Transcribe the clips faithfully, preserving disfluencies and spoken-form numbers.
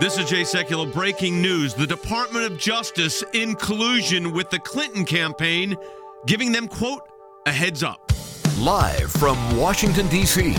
This is Jay Sekulow. Breaking news. The Department of Justice in collusion with the Clinton campaign, giving them, quote, a heads up. Live from Washington, D C,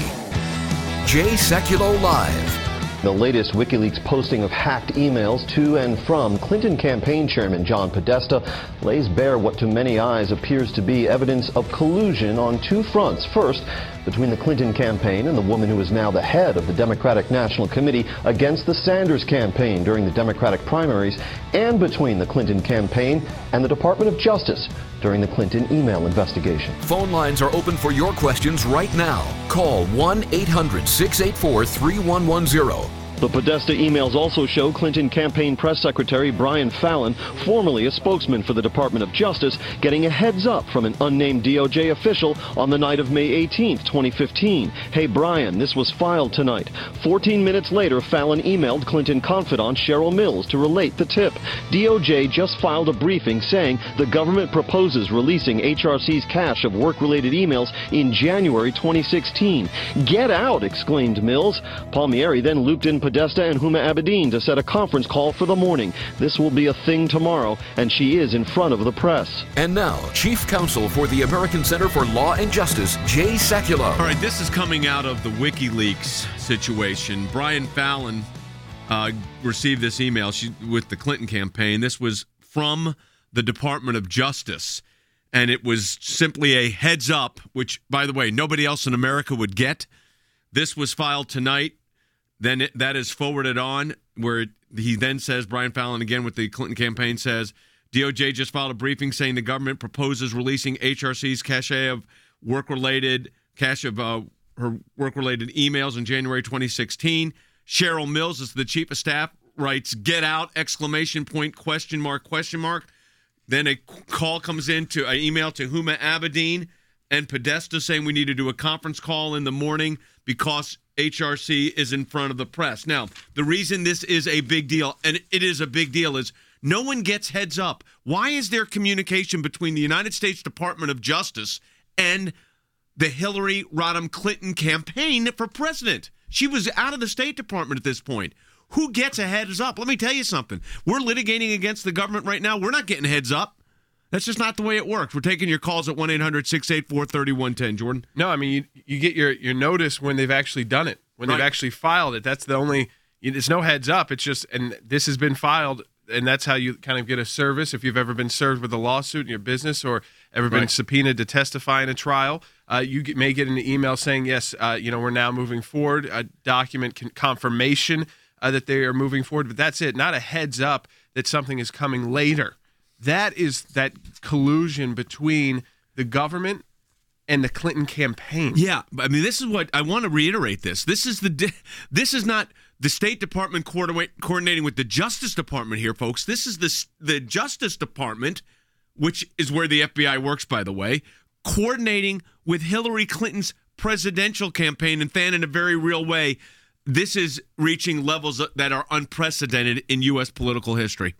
Jay Sekulow Live. The latest WikiLeaks posting of hacked emails to and from Clinton campaign chairman John Podesta lays bare what to many eyes appears to be evidence of collusion on two fronts. First, between the Clinton campaign and the woman who is now the head of the Democratic National Committee against the Sanders campaign during the Democratic primaries, and between the Clinton campaign and the Department of Justice during the Clinton email investigation. Phone lines are open for your questions right now. Call one eight hundred six eight four three one one zero. The Podesta emails also show Clinton campaign press secretary Brian Fallon, formerly a spokesman for the Department of Justice, getting a heads up from an unnamed D O J official on the night of May eighteenth, twenty fifteen. Hey, Brian, this was filed tonight. fourteen minutes later, Fallon emailed Clinton confidant Cheryl Mills to relate the tip. D O J just filed a briefing saying the government proposes releasing H R C's cache of work-related emails in January twenty sixteen. Get out, exclaimed Mills. Palmieri then looped in Podesta and Huma Abedin to set a conference call for the morning. This will be a thing tomorrow, and she is in front of the press. And now, Chief Counsel for the American Center for Law and Justice, Jay Sekulow. All right, this is coming out of the WikiLeaks situation. Brian Fallon uh, received this email she, with the Clinton campaign. This was from the Department of Justice, and it was simply a heads up, which, by the way, nobody else in America would get. This was filed tonight. Then it, that is forwarded on, where it, he then says, Brian Fallon, again with the Clinton campaign, says, D O J just filed a briefing saying the government proposes releasing H R C's cache of work-related, cache of uh, her work-related emails in January twenty sixteen. Cheryl Mills is the chief of staff, writes, get out, exclamation point, question mark, question mark. Then a call comes in to an email to Huma Abedin and Podesta saying we need to do a conference call in the morning because H R C is in front of the press. Now, the reason this is a big deal, and it is a big deal, is no one gets heads up. Why is there communication between the United States Department of Justice and the Hillary Rodham Clinton campaign for president? She was out of the State Department at this point. Who gets a heads up? Let me tell you something. We're litigating against the government right now. We're not getting heads up. That's just not the way it works. We're taking your calls at one eight hundred six eight four three one one zero, Jordan. No, I mean, you, you get your, your notice when they've actually done it, when Right. they've actually filed it. That's the only, it's no heads up. It's just, and this has been filed, and that's how you kind of get a service. If you've ever been served with a lawsuit in your business or ever been Right. subpoenaed to testify in a trial, uh, you get, may get an email saying, yes, uh, you know, we're now moving forward, a document con- confirmation uh, that they are moving forward. But that's it, not a heads up that something is coming later. That is that collusion between the government and the Clinton campaign. Yeah, I mean, this is what I want to reiterate. This, this is the, this is not the State Department coordinate, coordinating with the Justice Department here, folks. This is the the Justice Department, which is where the F B I works, by the way, coordinating with Hillary Clinton's presidential campaign, and fan in a very real way. This is reaching levels that are unprecedented in U S political history.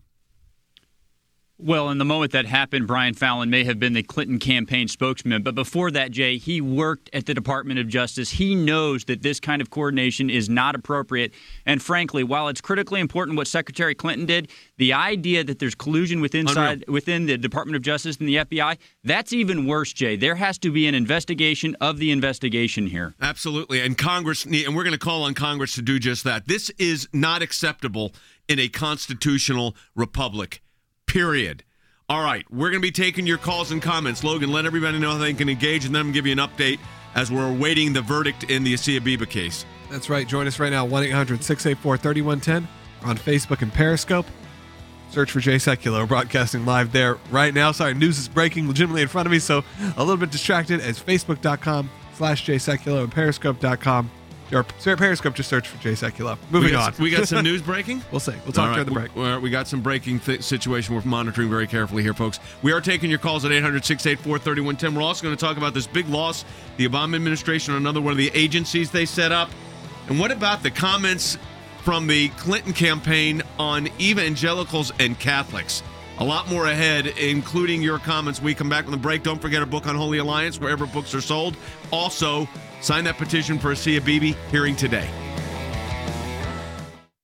Well, in the moment that happened, Brian Fallon may have been the Clinton campaign spokesman. But before that, Jay, he worked at the Department of Justice. He knows that this kind of coordination is not appropriate. And frankly, while it's critically important what Secretary Clinton did, the idea that there's collusion with inside, within the Department of Justice and the F B I, that's even worse, Jay. There has to be an investigation of the investigation here. Absolutely. And Congress, and we're going to call on Congress to do just that. This is not acceptable in a constitutional republic. Period. All right, we're going to be taking your calls and comments. Logan, let everybody know how they can engage, and then I'm going to give you an update as we're awaiting the verdict in the Asia Biba case. That's right. Join us right now, one eight hundred six eight four three one one zero on Facebook and Periscope. Search for Jay Sekulow, broadcasting live there right now. Sorry, news is breaking legitimately in front of me, so a little bit distracted. As facebook.com slash Jay Sekulow and periscope.com. Or Periscope, just search for Jay Sekulow. Moving we got, on. We got some news breaking? We'll see. We'll talk right, during the break. We, we got some breaking th- situation we're monitoring very carefully here, folks. We are taking your calls at eight hundred six eight four three one one zero. We're also going to talk about this big loss, the Obama administration, another one of the agencies they set up. And what about the comments from the Clinton campaign on evangelicals and Catholics? A lot more ahead, including your comments. We come back from the break. Don't forget our book on Holy Alliance, wherever books are sold. Also, sign that petition for Asia Bibi hearing today.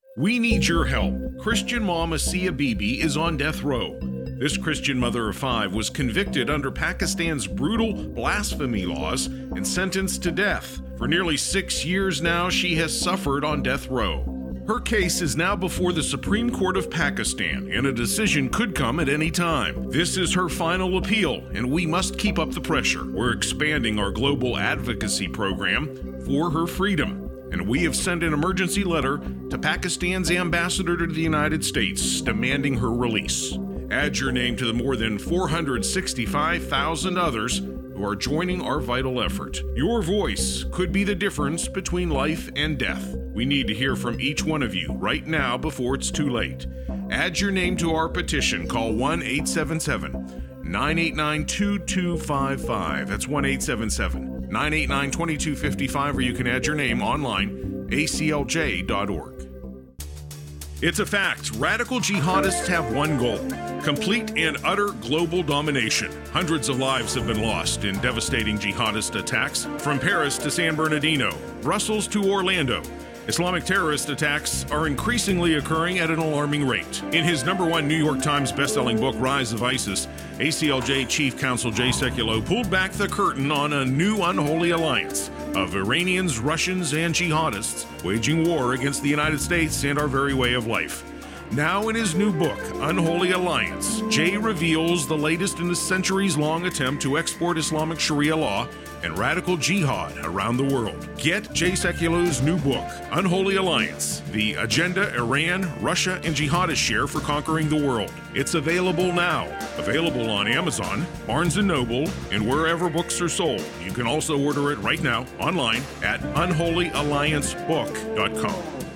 We need your help. Christian mom Asiya Bibi is on death row. This Christian mother of five was convicted under Pakistan's brutal blasphemy laws and sentenced to death. For nearly six years now, she has suffered on death row. Her case is now before the Supreme Court of Pakistan, and a decision could come at any time. This is her final appeal, and we must keep up the pressure. We're expanding our global advocacy program for her freedom. And we have sent an emergency letter to Pakistan's ambassador to the United States demanding her release. Add your name to the more than four hundred sixty-five thousand others who are joining our vital effort. Your voice could be the difference between life and death. We need to hear from each one of you right now before it's too late. Add your name to our petition. Call one eight seven seven, nine eight nine, two two five five. That's one eight seven seven, nine eight nine, two two five five, or you can add your name online, A C L J dot org. It's a fact. Radical jihadists have one goal: complete and utter global domination. Hundreds of lives have been lost in devastating jihadist attacks from Paris to San Bernardino, Brussels to Orlando. Islamic terrorist attacks are increasingly occurring at an alarming rate. In his number one New York Times bestselling book, Rise of ISIS, A C L J Chief Counsel Jay Sekulow pulled back the curtain on a new unholy alliance of Iranians, Russians, and jihadists waging war against the United States and our very way of life. Now in his new book, Unholy Alliance, Jay reveals the latest in a centuries-long attempt to export Islamic Sharia law and radical jihad around the world. Get Jay Sekulow's new book, Unholy Alliance, the agenda Iran, Russia, and jihadists share for conquering the world. It's available now. Available on Amazon, Barnes and Noble, and wherever books are sold. You can also order it right now online at unholy alliance book dot com.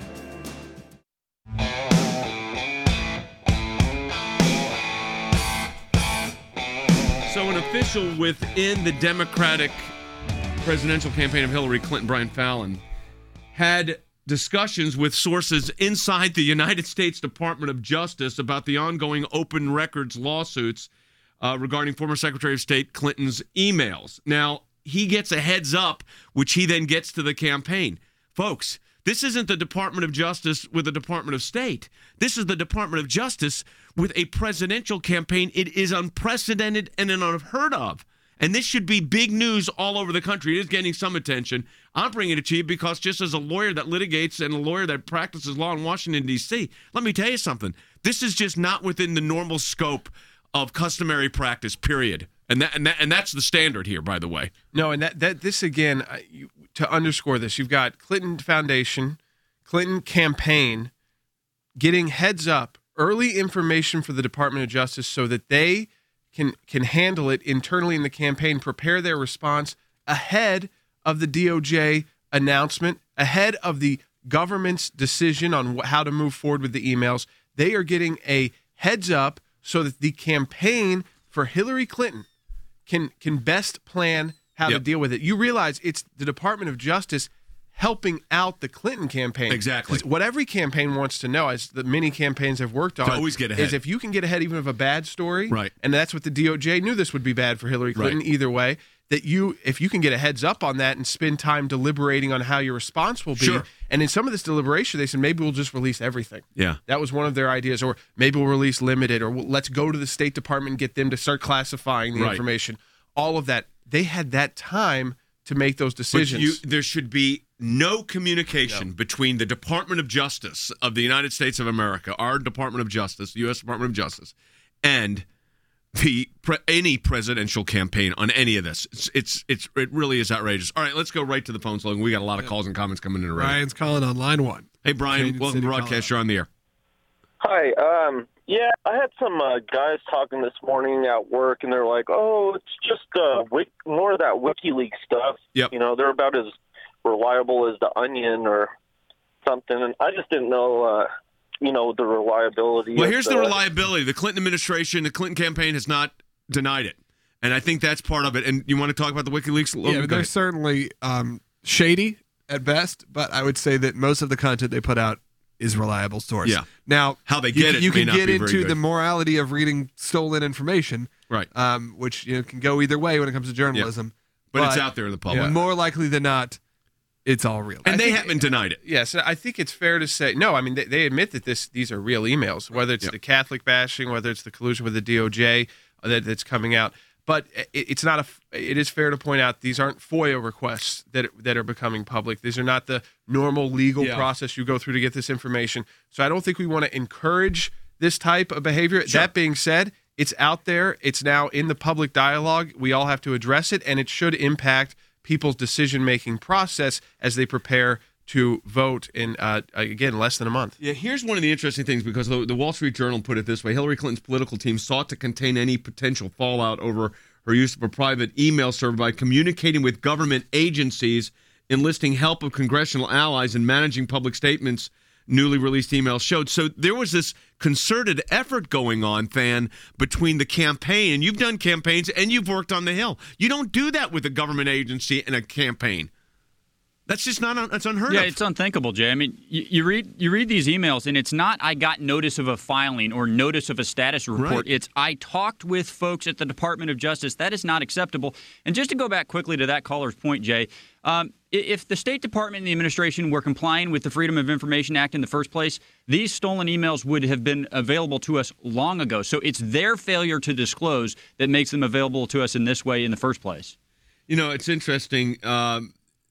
So an official within the Democratic presidential campaign of Hillary Clinton, Brian Fallon, had discussions with sources inside the United States Department of Justice about the ongoing open records lawsuits uh, regarding former Secretary of State Clinton's emails. Now, he gets a heads up, which he then gets to the campaign. Folks, this isn't the Department of Justice with the Department of State. This is the Department of Justice with a presidential campaign. It is unprecedented and unheard of. And this should be big news all over the country. It is getting some attention. I'm bringing it to you because just as a lawyer that litigates and a lawyer that practices law in Washington, D C, let me tell you something. This is just not within the normal scope of customary practice, period. And that, and that, and that's the standard here, by the way. No, and that, that this, again, uh, you, to underscore this, you've got Clinton Foundation, Clinton Campaign getting heads up, early information for the Department of Justice so that they can can handle it internally in the campaign, prepare their response ahead of the D O J announcement, ahead of the government's decision on wh- how to move forward with the emails. They are getting a heads up so that the campaign for Hillary Clinton can can best plan how yep. to deal with it. You realize it's the Department of Justice helping out the Clinton campaign. Exactly. What every campaign wants to know, as the many campaigns have worked on, to always get ahead. Is if you can get ahead even of a bad story, right. and that's what the D O J knew this would be bad for Hillary Clinton right. either way, that you, if you can get a heads up on that and spend time deliberating on how your response will be, sure. and in some of this deliberation, they said maybe we'll just release everything. Yeah. That was one of their ideas, or maybe we'll release limited, or we'll, let's go to the State Department and get them to start classifying the right. information. All of that. They had that time to make those decisions. But you, there should be no communication no. between the Department of Justice of the United States of America, our Department of Justice, the U S Department of Justice, and the pre- any presidential campaign on any of this. It's, it's it's it really is outrageous. All right, let's go right to the phone, Logan. We got a lot of calls and comments coming in already. Brian's calling on line one. Hey, Brian, Canadian welcome to City, broadcast. You're on the air. Hi. Um, yeah, I had some uh, guys talking this morning at work, and they're like, "Oh, it's just uh, wik- more of that WikiLeaks stuff." Yep. You know, they're about as reliable as the Onion or something, and I just didn't know, uh, you know, the reliability. Well, of here's the, the reliability. The Clinton administration, the Clinton campaign has not denied it, and I think that's part of it. And you want to talk about the WikiLeaks? Yeah, but they're certainly um, shady at best, but I would say that most of the content they put out is reliable source. Yeah. Now, how they you, get it you may can not get be very into good. the morality of reading stolen information, right? Um, which you know can go either way when it comes to journalism. Yeah. But, but it's out there in the public. Yeah. More likely than not, it's all real. And I they think- haven't denied it. Yes, I think it's fair to say no. I mean, they, they admit that this these are real emails, whether it's Yep. the Catholic bashing, whether it's the collusion with the D O J that, that's coming out. But it, it's not a. It is fair to point out these aren't FOIA requests that that are becoming public. These are not the normal legal Yeah. process you go through to get this information. So I don't think we want to encourage this type of behavior. Sure. That being said, it's out there. It's now in the public dialogue. We all have to address it, and it should impact people's decision-making process as they prepare to vote in, uh, again, less than a month. Yeah, here's one of the interesting things, because the, the Wall Street Journal put it this way. Hillary Clinton's political team sought to contain any potential fallout over her use of a private email server by communicating with government agencies, enlisting help of congressional allies, and managing public statements, newly released emails showed. So there was this concerted effort going on, Than, between the campaign, and you've done campaigns, and you've worked on the Hill. You don't do that with a government agency and a campaign. That's just not, that's unheard yeah, of. it's unthinkable, Jay. I mean, you, you read you read these emails, and it's not I got notice of a filing or notice of a status report. Right. It's I talked with folks at the Department of Justice. That is not acceptable. And just to go back quickly to that caller's point, Jay, um, if the State Department and the administration were complying with the Freedom of Information Act in the first place, these stolen emails would have been available to us long ago. So it's their failure to disclose that makes them available to us in this way in the first place. You know, it's interesting. Um,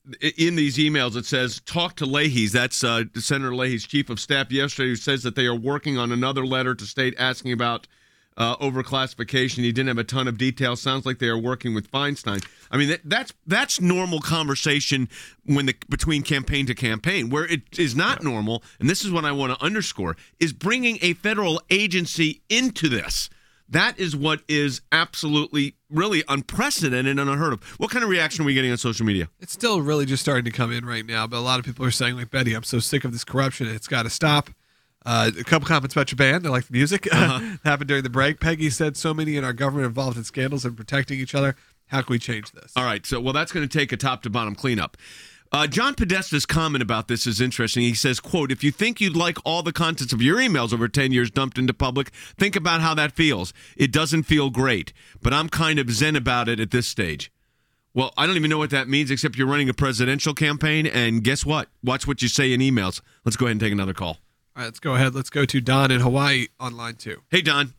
in these emails, it says, talk to Leahy's. That's uh, Senator Leahy's chief of staff yesterday, who says that they are working on another letter to state asking about uh, overclassification. He didn't have a ton of details. Sounds like they are working with Feinstein. I mean, that, that's that's normal conversation when the between campaign to campaign. Where it is not yeah. normal, and this is what I want to underscore, is bringing a federal agency into this. That is what is absolutely, really unprecedented and unheard of. What kind of reaction are we getting on social media? It's still really just starting to come in right now, but a lot of people are saying, like, Betty, I'm so sick of this corruption. It's got to stop. Uh, a couple comments about your band. They like the music. Uh-huh. Happened during the break. Peggy said, so many in our government involved in scandals and protecting each other. How can we change this? All right. So, well, that's going to take a top-to-bottom cleanup. Uh, John Podesta's comment about this is interesting. He says, quote, if you think you'd like all the contents of your emails over ten years dumped into public, think about how that feels. It doesn't feel great, but I'm kind of zen about it at this stage. Well, I don't even know what that means, except you're running a presidential campaign, and guess what? Watch what you say in emails. Let's go ahead and take another call. All right, let's go ahead. Let's go to Don in Hawaii on line two. Hey, Don.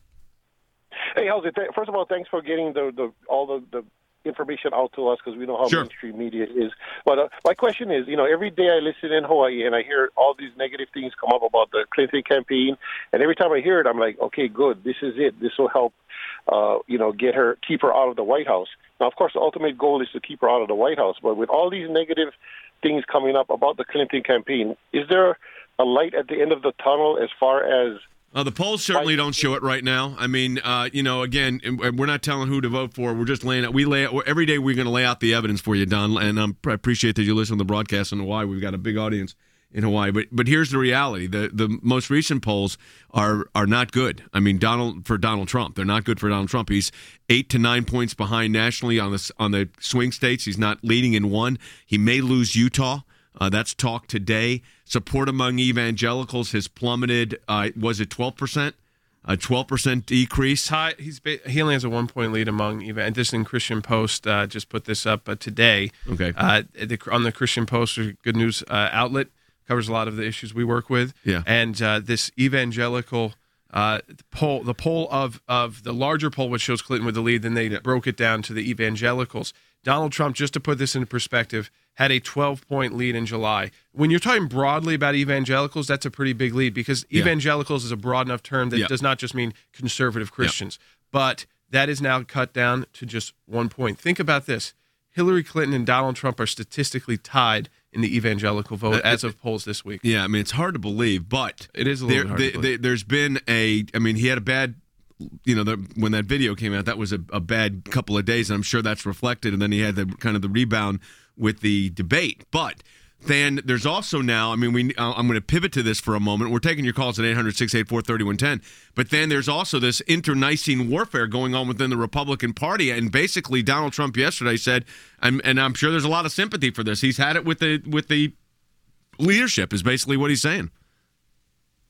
Hey, how's it? First of all, thanks for getting the, the all the, the information out to us, because we know how sure. mainstream media is. But uh, my question is, you know, every day I listen in Hawaii and I hear all these negative things come up about the Clinton campaign, and every time I hear it, I'm like, okay, good, this is it. This will help, uh, you know, get her, keep her out of the White House. Now, of course, the ultimate goal is to keep her out of the White House. But with all these negative things coming up about the Clinton campaign, is there a light at the end of the tunnel as far as Uh, the polls certainly don't show it right now. I mean, uh, you know, again, we're not telling who to vote for. We're just laying out. We lay out, every day we're going to lay out the evidence for you, Don. And um, I appreciate that you listen to the broadcast in Hawaii. We've got a big audience in Hawaii. But but here's the reality: the the most recent polls are are not good. I mean, Donald for Donald Trump, they're not good for Donald Trump. He's eight to nine points behind nationally on the on the swing states. He's not leading in one. He may lose Utah. Uh, that's talk today. Support among evangelicals has plummeted. Uh, was it twelve percent? A twelve percent decrease. Ty, he's he only has a one point lead among even. This in Christian Post uh, just put this up uh, today. Okay. Uh, the, on the Christian Post, a good news uh, outlet, covers a lot of the issues we work with. Yeah. And uh, this evangelical uh, poll, the poll of of the larger poll, which shows Clinton with the lead, then they yeah. broke it down to the evangelicals. Donald Trump, just to put this into perspective, had a twelve-point lead in July. When you're talking broadly about evangelicals, that's a pretty big lead, because yeah. evangelicals is a broad enough term that yeah. does not just mean conservative Christians. Yeah. But that is now cut down to just one point. Think about this. Hillary Clinton and Donald Trump are statistically tied in the evangelical vote as of polls this week. Yeah, I mean, it's hard to believe, but it is a little there, bit hard they, to believe. they, there's been a, I mean, he had a bad, you know, the, when that video came out, that was a, a bad couple of days, and I'm sure that's reflected, and then he had the kind of the rebound with the debate. But then there's also now, I mean, we uh, I'm going to pivot to this for a moment. We're taking your calls at eight hundred, six eight four, three one one zero. But then there's also this internecine warfare going on within the Republican Party. And basically, Donald Trump yesterday said, and, and I'm sure there's a lot of sympathy for this, he's had it with the with the leadership, is basically what he's saying.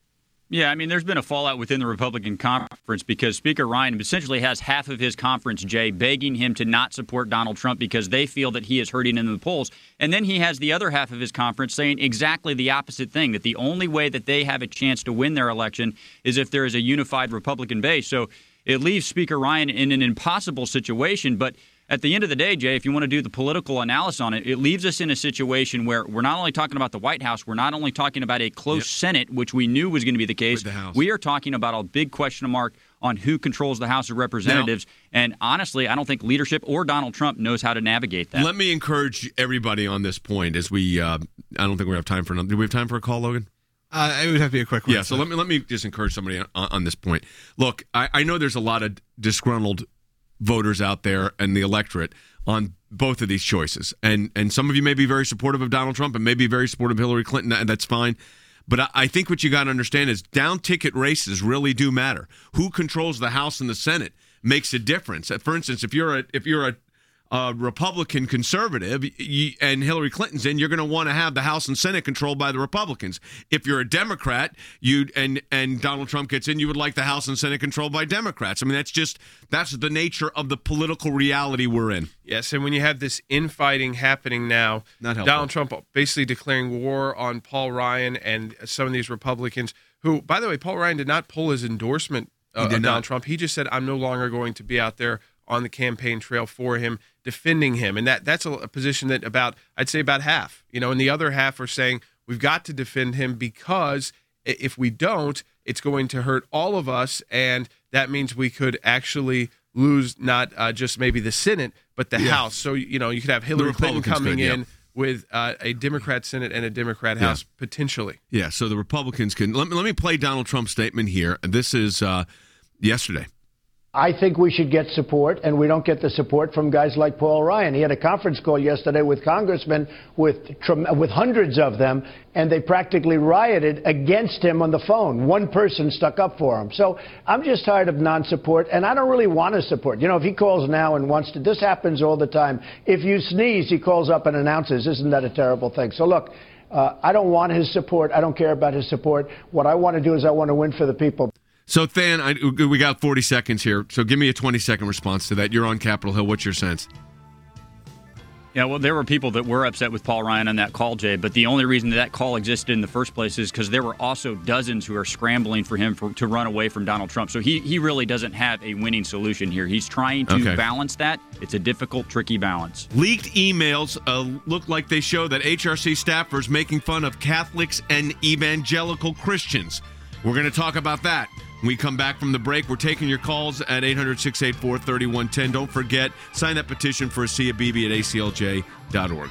Yeah, I mean, there's been a fallout within the Republican conference because Speaker Ryan essentially has half of his conference, Jay, begging him to not support Donald Trump because they feel that he is hurting in the polls. And then he has the other half of his conference saying exactly the opposite thing, that the only way that they have a chance to win their election is if there is a unified Republican base. So it leaves Speaker Ryan in an impossible situation. But at the end of the day, Jay, if you want to do the political analysis on it, it leaves us in a situation where we're not only talking about the White House, we're not only talking about a close yep. Senate, which we knew was going to be the case. The we are talking about a big question mark on who controls the House of Representatives. Now, and honestly, I don't think leadership or Donald Trump knows how to navigate that. Let me encourage everybody on this point as we uh, – I don't think we have time for another – do we have time for a call, Logan? Uh, it would have to be a quick one. Yeah, so let me let me just encourage somebody on, on this point. Look, I, I know there's a lot of disgruntled voters out there and the electorate on both of these choices. And and some of you may be very supportive of Donald Trump and may be very supportive of Hillary Clinton, and that's fine. But I, I think what you got to understand is down-ticket races really do matter. Who controls the House and the Senate makes a difference. For instance, if you're a if you're a Uh, Republican conservative you, and Hillary Clinton's in, you're going to want to have the House and Senate controlled by the Republicans. If you're a Democrat you and and Donald Trump gets in, you would like the House and Senate controlled by Democrats. I mean, that's just that's the nature of the political reality we're in. Yes, and when you have this infighting happening now, Not helpful. Donald Trump basically declaring war on Paul Ryan and some of these Republicans who, by the way, Paul Ryan did not pull his endorsement uh, of Donald not. Trump. He just said, I'm no longer going to be out there on the campaign trail for him, defending him. And that that's a, a position that about, I'd say about half, you know, and the other half are saying we've got to defend him because if we don't, it's going to hurt all of us. And that means we could actually lose not uh, just maybe the Senate, but the yeah. House. So, you know, you could have Hillary Clinton coming could, in yeah. with uh, a Democrat Senate and a Democrat House, yeah. potentially. Yeah, so the Republicans can. Let me, let me play Donald Trump's statement here. This is uh, yesterday. I think we should get support, and we don't get the support from guys like Paul Ryan. He had a conference call yesterday with congressmen, with with hundreds of them, and they practically rioted against him on the phone. One person stuck up for him. So I'm just tired of non-support, and I don't really want to support. You know, if he calls now and wants to, this happens all the time. If you sneeze, he calls up and announces. Isn't that a terrible thing? So look, uh, I don't want his support. I don't care about his support. What I want to do is I want to win for the people. So, Than, I, we got forty seconds here, so give me a twenty-second response to that. You're on Capitol Hill. What's your sense? Yeah, well, there were people that were upset with Paul Ryan on that call, Jay, but the only reason that, that call existed in the first place is because there were also dozens who are scrambling for him for, to run away from Donald Trump. So he, he really doesn't have a winning solution here. He's trying to okay. balance that. It's a difficult, tricky balance. Leaked emails uh, look like they show that H R C staffers making fun of Catholics and evangelical Christians. We're going to talk about that. When we come back from the break, we're taking your calls at eight hundred, six eight four, three one one zero. Don't forget, sign that petition for Asia Bibi at A C L J dot org.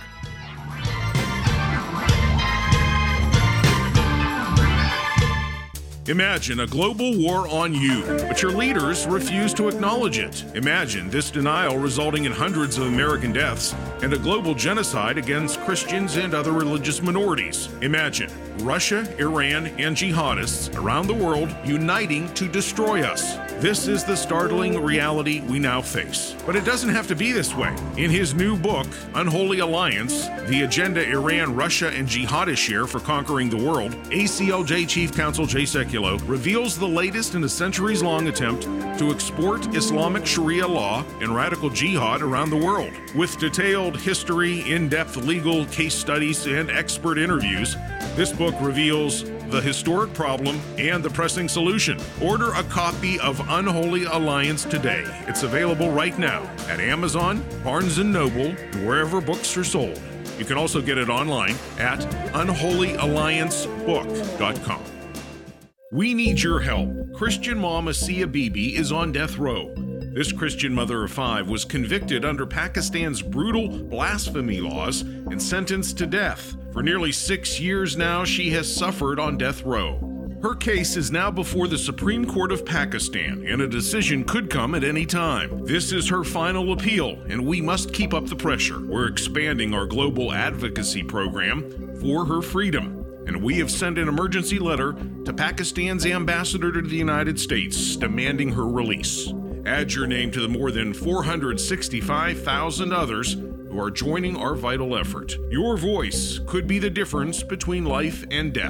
Imagine a global war on you, but your leaders refuse to acknowledge it. Imagine this denial resulting in hundreds of American deaths and a global genocide against Christians and other religious minorities. Imagine Russia, Iran, and jihadists around the world uniting to destroy us. This is the startling reality we now face. But it doesn't have to be this way. In his new book, Unholy Alliance, The Agenda Iran, Russia, and Jihadists Share for Conquering the World, A C L J Chief Counsel Jay Sekulow reveals the latest in a centuries-long attempt to export Islamic Sharia law and radical jihad around the world. With detailed history, in-depth legal case studies, and expert interviews, this book reveals the historic problem and the pressing solution. Order a copy of Unholy Alliance today. It's available right now at Amazon, Barnes and Noble, and wherever books are sold. You can also get it online at unholy alliance book dot com. We need your help. Christian mom Asia Bibi is on death row. This Christian mother of five was convicted under Pakistan's brutal blasphemy laws and sentenced to death. For nearly six years now, she has suffered on death row. Her case is now before the Supreme Court of Pakistan, and a decision could come at any time. This is her final appeal, and we must keep up the pressure. We're expanding our global advocacy program for her freedom, and we have sent an emergency letter to Pakistan's ambassador to the United States demanding her release. Add your name to the more than four hundred sixty-five thousand others who are joining our vital effort. Your voice could be the difference between life and death. We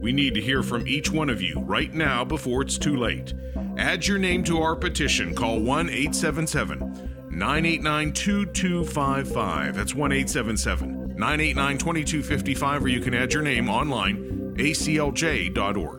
We need to hear from each one of you right now before it's too late. Add your name to our petition. Call one eight seven seven, nine eight nine, two two five five. That's one eight seven seven, nine eight nine, two two five five, or you can add your name online, A C L J dot org.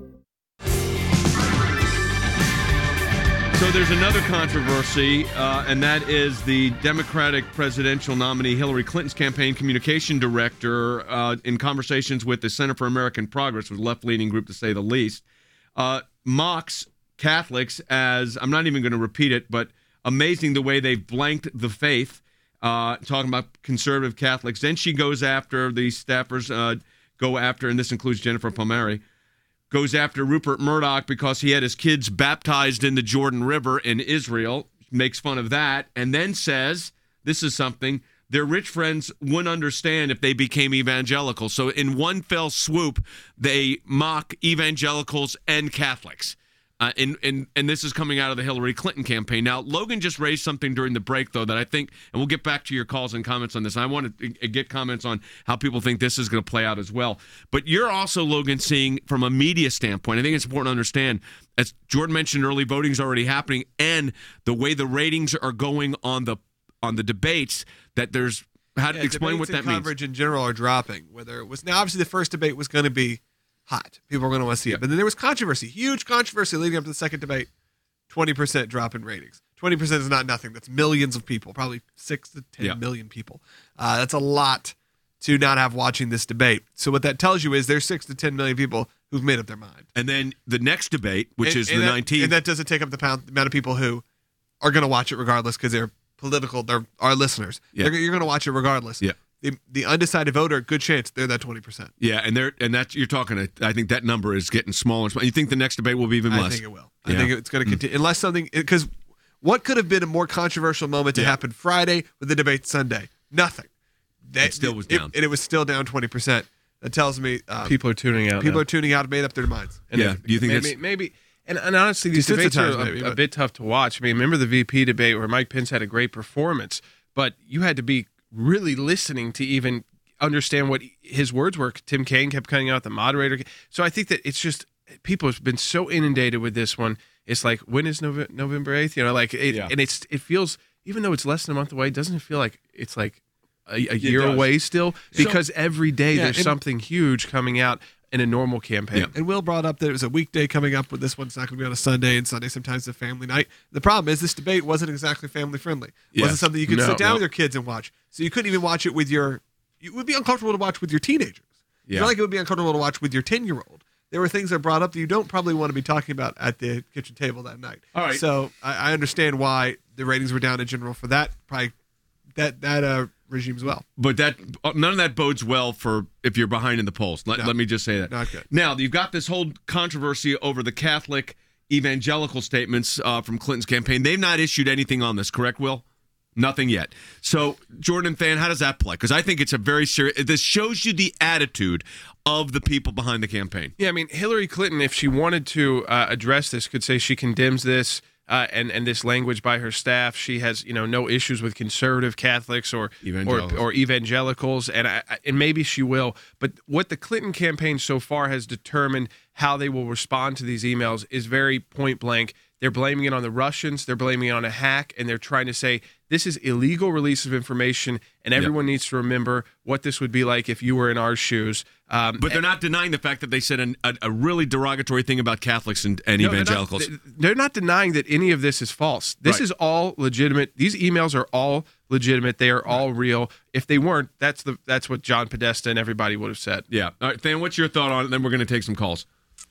So there's another controversy, uh, and that is the Democratic presidential nominee Hillary Clinton's campaign communication director, uh, in conversations with the Center for American Progress, with a left-leaning group to say the least, uh, mocks Catholics as, I'm not even going to repeat it, but amazing the way they've blanked the faith, uh, talking about conservative Catholics. Then she goes after, the staffers uh, go after, and this includes Jennifer Palmieri, goes after Rupert Murdoch because he had his kids baptized in the Jordan River in Israel, makes fun of that, and then says, this is something, their rich friends wouldn't understand if they became evangelical. So in one fell swoop, they mock evangelicals and Catholics. Uh, and, and and this is coming out of the Hillary Clinton campaign. Now, Logan just raised something during the break, though, that I think, and we'll get back to your calls and comments on this. I want to get comments on how people think this is going to play out as well. But you're also, Logan, seeing from a media standpoint, I think it's important to understand, as Jordan mentioned, early voting is already happening, and the way the ratings are going on the on the debates, that there's, how to yeah, explain what that and means. Coverage in general are dropping. Whether it was, now obviously the first debate was going to be hot. People are going to want to see yeah. it. But then there was controversy, huge controversy leading up to the second debate. twenty percent drop in ratings. twenty percent is not nothing. That's millions of people, probably six to ten yeah. million people. Uh, that's a lot to not have watching this debate. So what that tells you is there's six to ten million people who've made up their mind. And then the next debate, which and, is and the that, nineteenth. And that doesn't take up the pound, the amount of people who are going to watch it regardless because they're political, they're our listeners. Yeah. They're, you're going to watch it regardless. Yeah. The, the undecided voter, good chance they're that twenty percent. Yeah, and they're and that's you're talking. I think that number is getting smaller and smaller. You think the next debate will be even less? I think it will. I Yeah. think it's going to continue unless something, because what could have been a more controversial moment to Yeah. happen Friday with the debate Sunday? Nothing. That, It still was it- down. and it was still down twenty percent. That tells me um, People are tuning out. people now. are tuning out and made up their minds. And Yeah. Do you think maybe, that's maybe and, and honestly, these debates are Desensitized, a, maybe, a but- bit tough to watch. I mean, remember the V P debate where Mike Pence had a great performance, but you had to be really listening to even understand what his words were. Tim Kaine kept cutting out the moderator. So I think that it's just people have been so inundated with this one. It's like, when is Nove- November eighth? You know, like, it, Yeah. and it's it feels, even though it's less than a month away, doesn't it feel like it's like a, a It year does. away still? Because every day Yeah, there's and- something huge coming out in a normal campaign. Yeah. And Will brought up that it was a weekday coming up, but this one's not going to be on a Sunday, and Sunday sometimes is a family night. The problem is this debate wasn't exactly family friendly. It Yeah. wasn't something you could No, sit down no. with your kids and watch. So you couldn't even watch it with your. It would be uncomfortable to watch with your teenagers. Yeah. I feel like it would be uncomfortable to watch with your ten-year-old. There were things that brought up that you don't probably want to be talking about at the kitchen table that night. All right. So I, I understand why the ratings were down in general for that. Probably that that uh, regime as well. But that none of that bodes well for if you're behind in the polls. Let, No. let me just say that. Not good. Now you've got this whole controversy over the Catholic evangelical statements uh, from Clinton's campaign. They've not issued anything on this, correct, Will? Nothing yet. So, Jordan and Fan, how does that play? Because I think it's a very serious. This shows you the attitude of the people behind the campaign. Yeah, I mean, Hillary Clinton, if she wanted to uh, address this, could say she condemns this uh, and and this language by her staff. She has, you know, no issues with conservative Catholics or Evangelicals. or, or evangelicals, and I, I- and maybe she will. But what the Clinton campaign so far has determined how they will respond to these emails is very point blank. They're blaming it on the Russians. They're blaming it on a hack, and they're trying to say this is illegal release of information, and everyone needs to remember what this would be like if you were in our shoes. Um, But they're not denying the fact that they said an, a, a really derogatory thing about Catholics and, and No, they're not- evangelicals. They're not denying that any of this is false. This Right. is all legitimate. These emails are all legitimate. They are all real. If they weren't, that's the that's what John Podesta and everybody would have said. Yeah. All right, Fan, what's your thought on it? Then we're going to take some calls.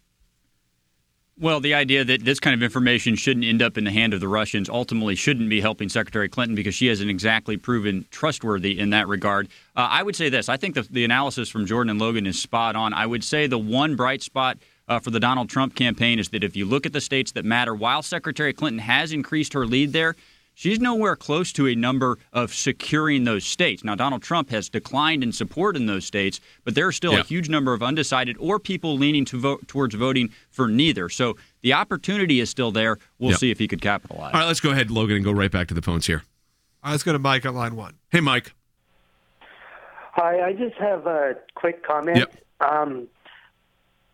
Well, the idea that this kind of information shouldn't end up in the hand of the Russians ultimately shouldn't be helping Secretary Clinton because she hasn't exactly proven trustworthy in that regard. Uh, I would say this. I think the, the analysis from Jordan and Logan is spot on. I would say the one bright spot uh, for the Donald Trump campaign is that if you look at the states that matter, while Secretary Clinton has increased her lead there, she's nowhere close to a number of securing those states. Now, Donald Trump has declined in support in those states, but there are still Yeah. a huge number of undecided or people leaning to vote towards voting for neither. So the opportunity is still there. We'll Yeah. see if he could capitalize. All right, let's go ahead, Logan, and go right back to the phones here. All right, let's go to Mike on line one. Hey, Mike. Hi, I just have a quick comment. Yep. Um,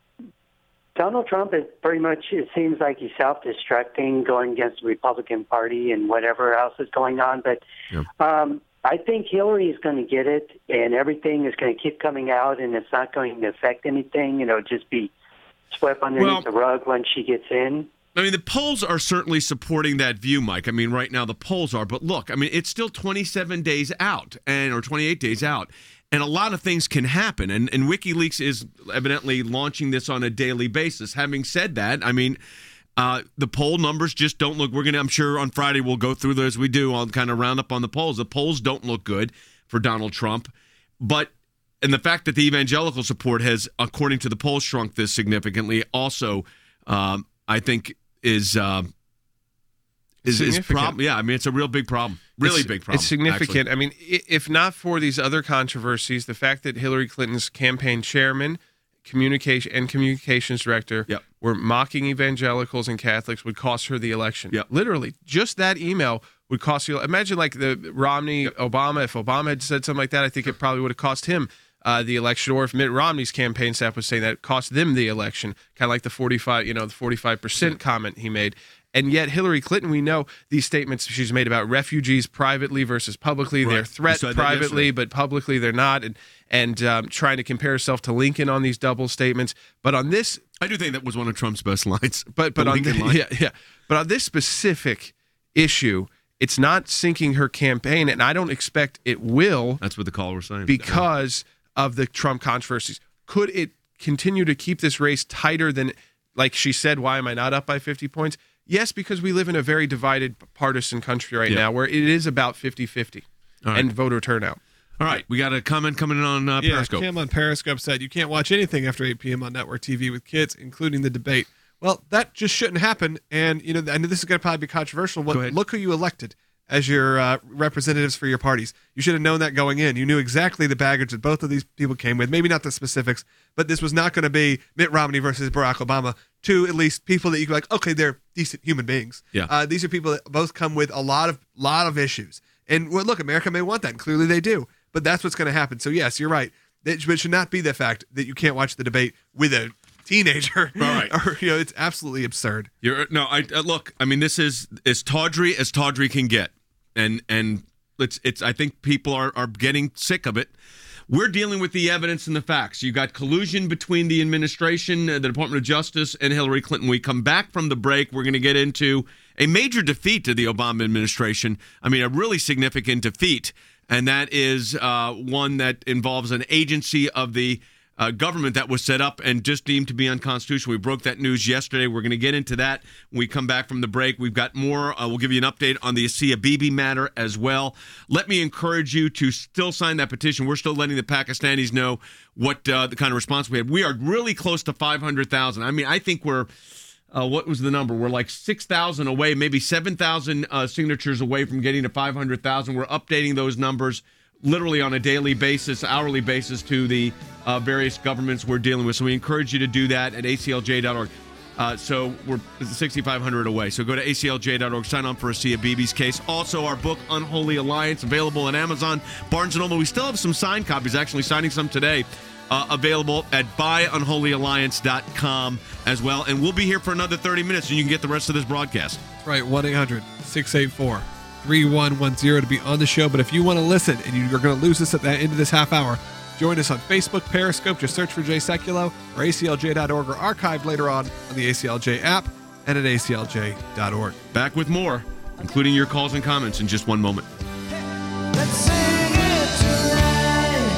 Donald Trump is pretty much, it seems like he's self-destructing, going against the Republican Party and whatever else is going on. But yeah. um, I think Hillary is going to get it, and everything is going to keep coming out, and it's not going to affect anything. It'll just be swept underneath well, the rug when she gets in. I mean, the polls are certainly supporting that view, Mike. I mean, right now the polls are. But look, I mean, it's still twenty-seven days out, and or twenty-eight days out. And a lot of things can happen, and, and WikiLeaks is evidently launching this on a daily basis. Having said that, I mean, uh, the poll numbers just don't look. We're gonna, I'm sure, on Friday we'll go through those. We do. I'll kind of round up on the polls. The polls don't look good for Donald Trump, but and the fact that the evangelical support has, according to the polls, shrunk this significantly, also, um, I think, is. Uh, Is, is problem? Yeah, I mean, it's a real big problem. Really it's, big problem. It's significant. Actually. I mean, if not for these other controversies, the fact that Hillary Clinton's campaign chairman, communication and communications director yep. were mocking evangelicals and Catholics would cost her the election. Yep. Literally, just that email would cost you. Imagine like the Romney, yep. Obama. If Obama had said something like that, I think it probably would have cost him uh, the election. Or if Mitt Romney's campaign staff was saying that, it cost them the election. Kind of like the forty-five, you know, the forty-five percent comment he made. And yet Hillary Clinton, we know these statements she's made about refugees privately versus publicly. Right. They're threat privately, but publicly they're not. And, and um, trying to compare herself to Lincoln on these double statements. But on this... I do think that was one of Trump's best lines. But but on the, yeah, yeah. But on this specific issue, it's not sinking her campaign, and I don't expect it will. That's what the caller was saying. Because of the Trump controversies. Could it continue to keep this race tighter than, like she said, why am I not up by fifty points? Yes, because we live in a very divided partisan country right yeah. now where it is about fifty-fifty right. and voter turnout. All right, we got a comment coming in on uh, yeah, Periscope. Cam on Periscope said, you can't watch anything after eight p.m. on network T V with kids, including the debate. Well, that just shouldn't happen, and you know, I know this is going to probably be controversial. But look who you elected as your uh, representatives for your parties. You should have known that going in. You knew exactly the baggage that both of these people came with. Maybe not the specifics, but this was not going to be Mitt Romney versus Barack Obama. Two, at least, people that you can like, okay, they're decent human beings. Yeah. Uh, these are people that both come with a lot of lot of issues. And well, look, America may want that, and clearly they do. But that's what's going to happen. So, yes, you're right. It should not be the fact that you can't watch the debate with a teenager. Right. Or, you know, it's absolutely absurd. You're no, I uh, look. I mean, this is as tawdry as tawdry can get, and and it's it's. I think people are are getting sick of it. We're dealing with the evidence and the facts. You got collusion between the administration, the Department of Justice, and Hillary Clinton. We come back from the break. We're going to get into a major defeat to the Obama administration. I mean, a really significant defeat, and that is uh, one that involves an agency of the Uh, government that was set up and just deemed to be unconstitutional. We broke that news yesterday. We're going to get into that when we come back from the break. We've got more. Uh, we'll give you an update on the Asia Bibi matter as well. Let me encourage you to still sign that petition. We're still letting the Pakistanis know what uh, the kind of response we had. We are really close to five hundred thousand. I mean, I think we're, uh, what was the number? We're like six thousand away, maybe seven thousand uh, signatures away from getting to five hundred thousand. We're updating those numbers literally on a daily basis, hourly basis to the uh, various governments we're dealing with. So we encourage you to do that at A C L J dot org. Uh, so we're sixty-five hundred away. So go to A C L J dot org, sign on for Asia Bibi's case. Also, our book, Unholy Alliance, available on Amazon, Barnes and Noble. We still have some signed copies, actually signing some today, uh, available at buy unholy alliance dot com as well. And we'll be here for another thirty minutes, and you can get the rest of this broadcast. Right, one eight hundred six eight four three one one zero to be on the show. But if you want to listen and you're going to lose this at the end of this half hour, join us on Facebook, Periscope. Just search for Jay Sekulow or A C L J dot org, or archived later on on the A C L J app and at A C L J dot org. Back with more, including your calls and comments in just one moment. Let's sing it tonight.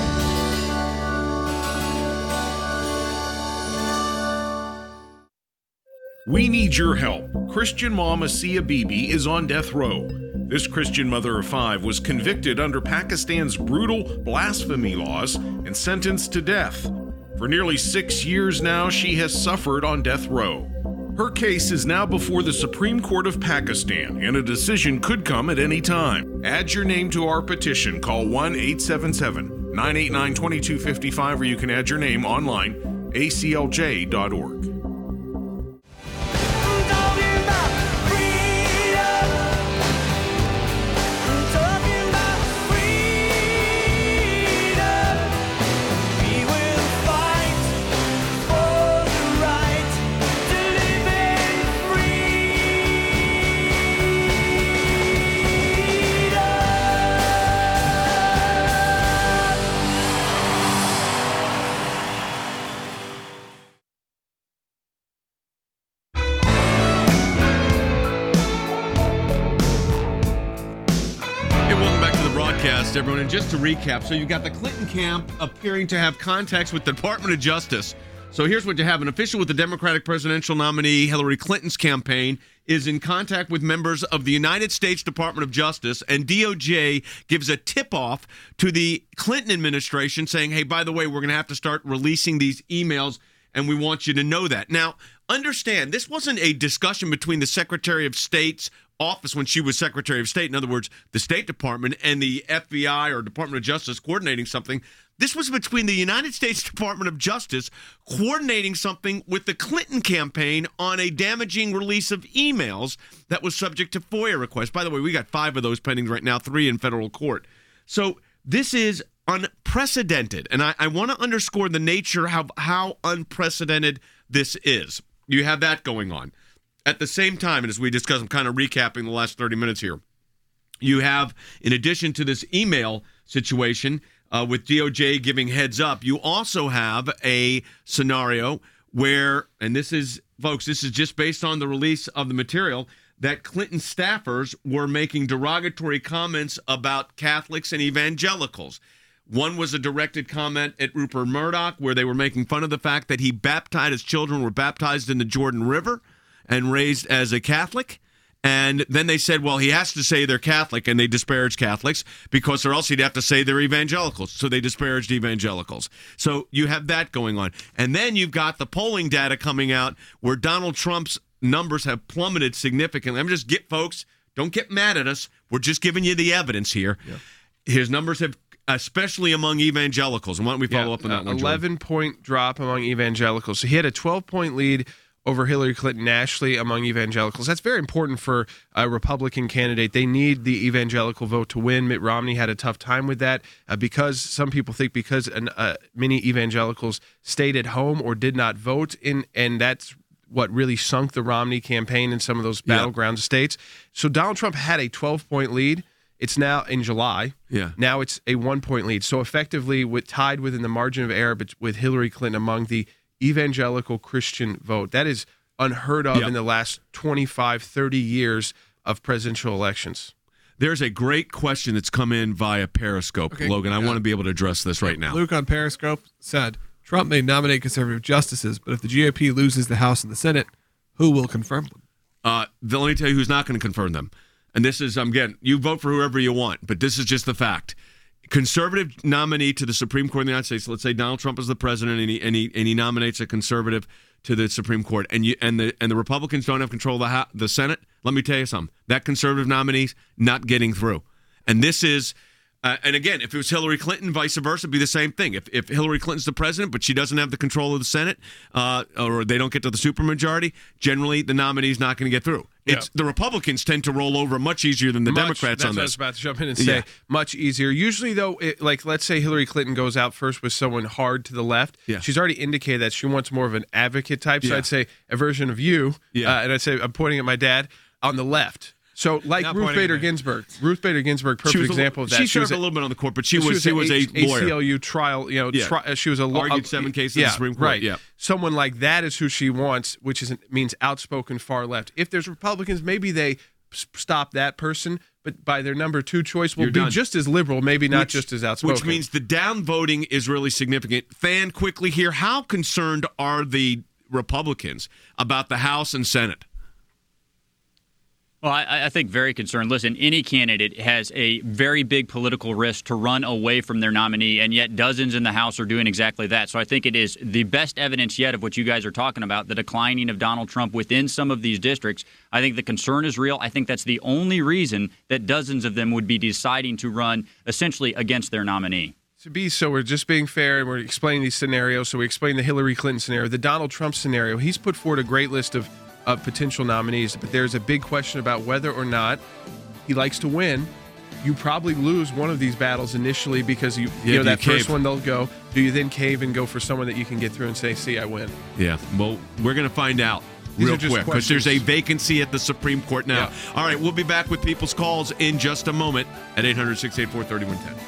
We need your help. Christian mom Asia Bibi is on death row. This Christian mother of five was convicted under Pakistan's brutal blasphemy laws and sentenced to death. For nearly six years now, she has suffered on death row. Her case is now before the Supreme Court of Pakistan, and a decision could come at any time. Add your name to our petition. Call one eight seven seven, nine eight nine, two two five five, or you can add your name online, A C L J dot org. rest, everyone. And just to recap, so you've got the Clinton camp appearing to have contacts with the Department of Justice. So here's what you have. An official with the Democratic presidential nominee Hillary Clinton's campaign is in contact with members of the United States Department of Justice, and D O J gives a tip-off to the Clinton administration saying, hey, by the way, we're going to have to start releasing these emails, and we want you to know that. Now, understand, this wasn't a discussion between the Secretary of State's office when she was Secretary of State, in other words, the State Department, and the F B I or Department of Justice coordinating something. This was between the United States Department of Justice coordinating something with the Clinton campaign on a damaging release of emails that was subject to FOIA requests. By the way, we got five of those pending right now, three in federal court. So this is unprecedented, and I, I want to underscore the nature of how unprecedented this is. You have that going on. At the same time, and as we discussed, I'm kind of recapping the last thirty minutes here, you have, in addition to this email situation uh, with D O J giving heads up, you also have a scenario where, and this is, folks, this is just based on the release of the material, that Clinton staffers were making derogatory comments about Catholics and evangelicals. One was a directed comment at Rupert Murdoch where they were making fun of the fact that he baptized, his children were baptized in the Jordan River and raised as a Catholic. And then they said, well, he has to say they're Catholic, and they disparaged Catholics because or else he'd have to say they're evangelicals. So they disparaged evangelicals. So you have that going on. And then you've got the polling data coming out where Donald Trump's numbers have plummeted significantly. I'm just get folks, don't get mad at us. We're just giving you the evidence here. Yep. His numbers have, especially among evangelicals. And why don't we follow yeah, up on that uh, one, eleven-point drop among evangelicals. So he had a twelve-point lead over Hillary Clinton nationally among evangelicals. That's very important for a Republican candidate. They need the evangelical vote to win. Mitt Romney had a tough time with that uh, because some people think because uh, many evangelicals stayed at home or did not vote, in, and that's what really sunk the Romney campaign in some of those battleground yeah. states. So Donald Trump had a twelve-point lead. It's now in July. Yeah. Now it's a one-point lead. So effectively, with tied within the margin of error with Hillary Clinton among the evangelical Christian vote. That is unheard of yep. in the last twenty-five, thirty years of presidential elections. There's a great question that's come in via Periscope, okay, Logan. I yeah. want to be able to address this right now. Luke on Periscope said, Trump may nominate conservative justices, but if the G O P loses the House and the Senate, who will confirm them? Uh, let me tell you who's not going to confirm them. And this is, again, you vote for whoever you want, but this is just the fact. Conservative nominee to the Supreme Court of the United States. Let's say Donald Trump is the president, and he and he, and he nominates a conservative to the Supreme Court, and you and the and the Republicans don't have control of the House, the Senate. Let me tell you something. That conservative nominee's not getting through, and this is. Uh, and again, if it was Hillary Clinton, vice versa, it'd be the same thing. If if Hillary Clinton's the president, but she doesn't have the control of the Senate, uh, or they don't get to the supermajority, generally the nominee's not going to get through. It's yeah. the Republicans tend to roll over much easier than the much, Democrats on this. That's what I was about to jump in and say. Yeah. Much easier. Usually, though, it, like let's say Hillary Clinton goes out first with someone hard to the left. Yeah. She's already indicated that she wants more of an advocate type. So yeah. I'd say a version of you, yeah. uh, and I'd say I'm pointing at my dad on the left. So, like Not Ruth Bader Ginsburg, Ruth Bader Ginsburg, perfect example a, of that. She, she served was a, a little bit on the court, but she, she was was, she was a, H- lawyer. A C L U trial, you know, yeah. tri- she was a law. Argued seven cases yeah, in the Supreme Court. Right. Yeah. Someone like that is who she wants, which is means outspoken far left. If there's Republicans, maybe they stop that person, but by their number two choice will You're be done. just as liberal, maybe not which, just as outspoken. Which means the downvoting is really significant. Fan, quickly here, how concerned are the Republicans about the House and Senate? Well, I, I think very concerned. Listen, any candidate has a very big political risk to run away from their nominee, and yet dozens in the House are doing exactly that. So I think it is the best evidence yet of what you guys are talking about, the declining of Donald Trump within some of these districts. I think the concern is real. I think that's the only reason that dozens of them would be deciding to run essentially against their nominee. To be so, we're just being fair, and we're explaining these scenarios. So we explain the Hillary Clinton scenario, the Donald Trump scenario. He's put forward a great list of of potential nominees, but there's a big question about whether or not he likes to win. You probably lose one of these battles initially because you, yeah, you know that you first one they'll go. Do you then cave and go for someone that you can get through and say, "See, I win"? Yeah. Well, we're going to find out These real are just quick because there's a vacancy at the Supreme Court now. Yeah. All right, we'll be back with people's calls in just a moment at eight hundred, six eight four, three one one zero.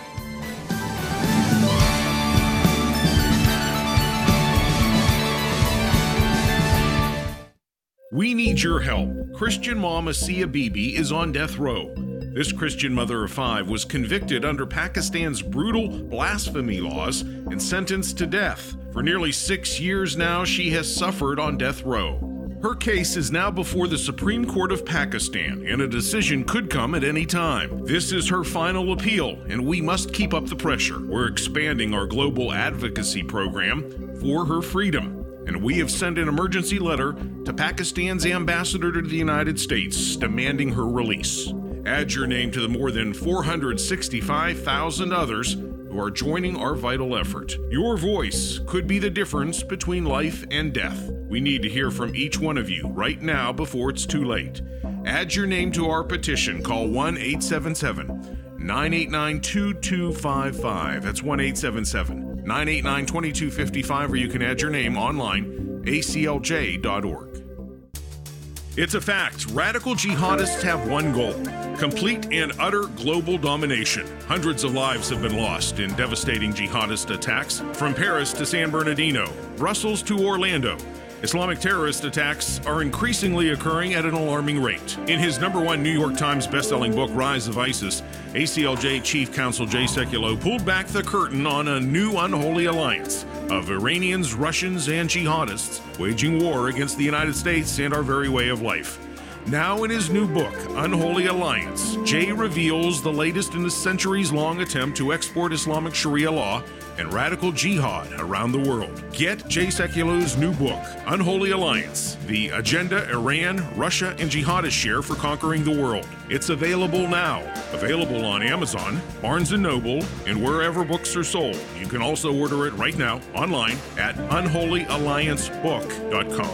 We need your help. Christian mom Asia Bibi is on death row. This Christian mother of five was convicted under Pakistan's brutal blasphemy laws and sentenced to death. For nearly six years now, she has suffered on death row. Her case is now before the Supreme Court of Pakistan, and a decision could come at any time. This is her final appeal, and we must keep up the pressure. We're expanding our global advocacy program for her freedom, and we have sent an emergency letter to Pakistan's ambassador to the United States demanding her release. Add your name to the more than four hundred sixty-five thousand others who are joining our vital effort. Your voice could be the difference between life and death. We need to hear from each one of you right now before it's too late. Add your name to our petition. Call one eight seven seven, nine eight nine, two two five five. That's one eight seven seven, nine eight nine, two two five five, or you can add your name online, A C L J dot org. It's a fact. Radical jihadists have one goal: complete and utter global domination. Hundreds of lives have been lost in devastating jihadist attacks from Paris to San Bernardino, Brussels to Orlando. Islamic terrorist attacks are increasingly occurring at an alarming rate. In his number one New York Times bestselling book, Rise of ISIS, A C L J Chief Counsel Jay Sekulow pulled back the curtain on a new unholy alliance of Iranians, Russians, and jihadists waging war against the United States and our very way of life. Now in his new book, Unholy Alliance, Jay reveals the latest in a centuries-long attempt to export Islamic Sharia law and radical jihad around the world. Get Jay Sekulow's new book, Unholy Alliance, the agenda Iran, Russia, and jihadists share for conquering the world. It's available now. Available on Amazon, Barnes and Noble, and wherever books are sold. You can also order it right now online at unholy alliance book dot com.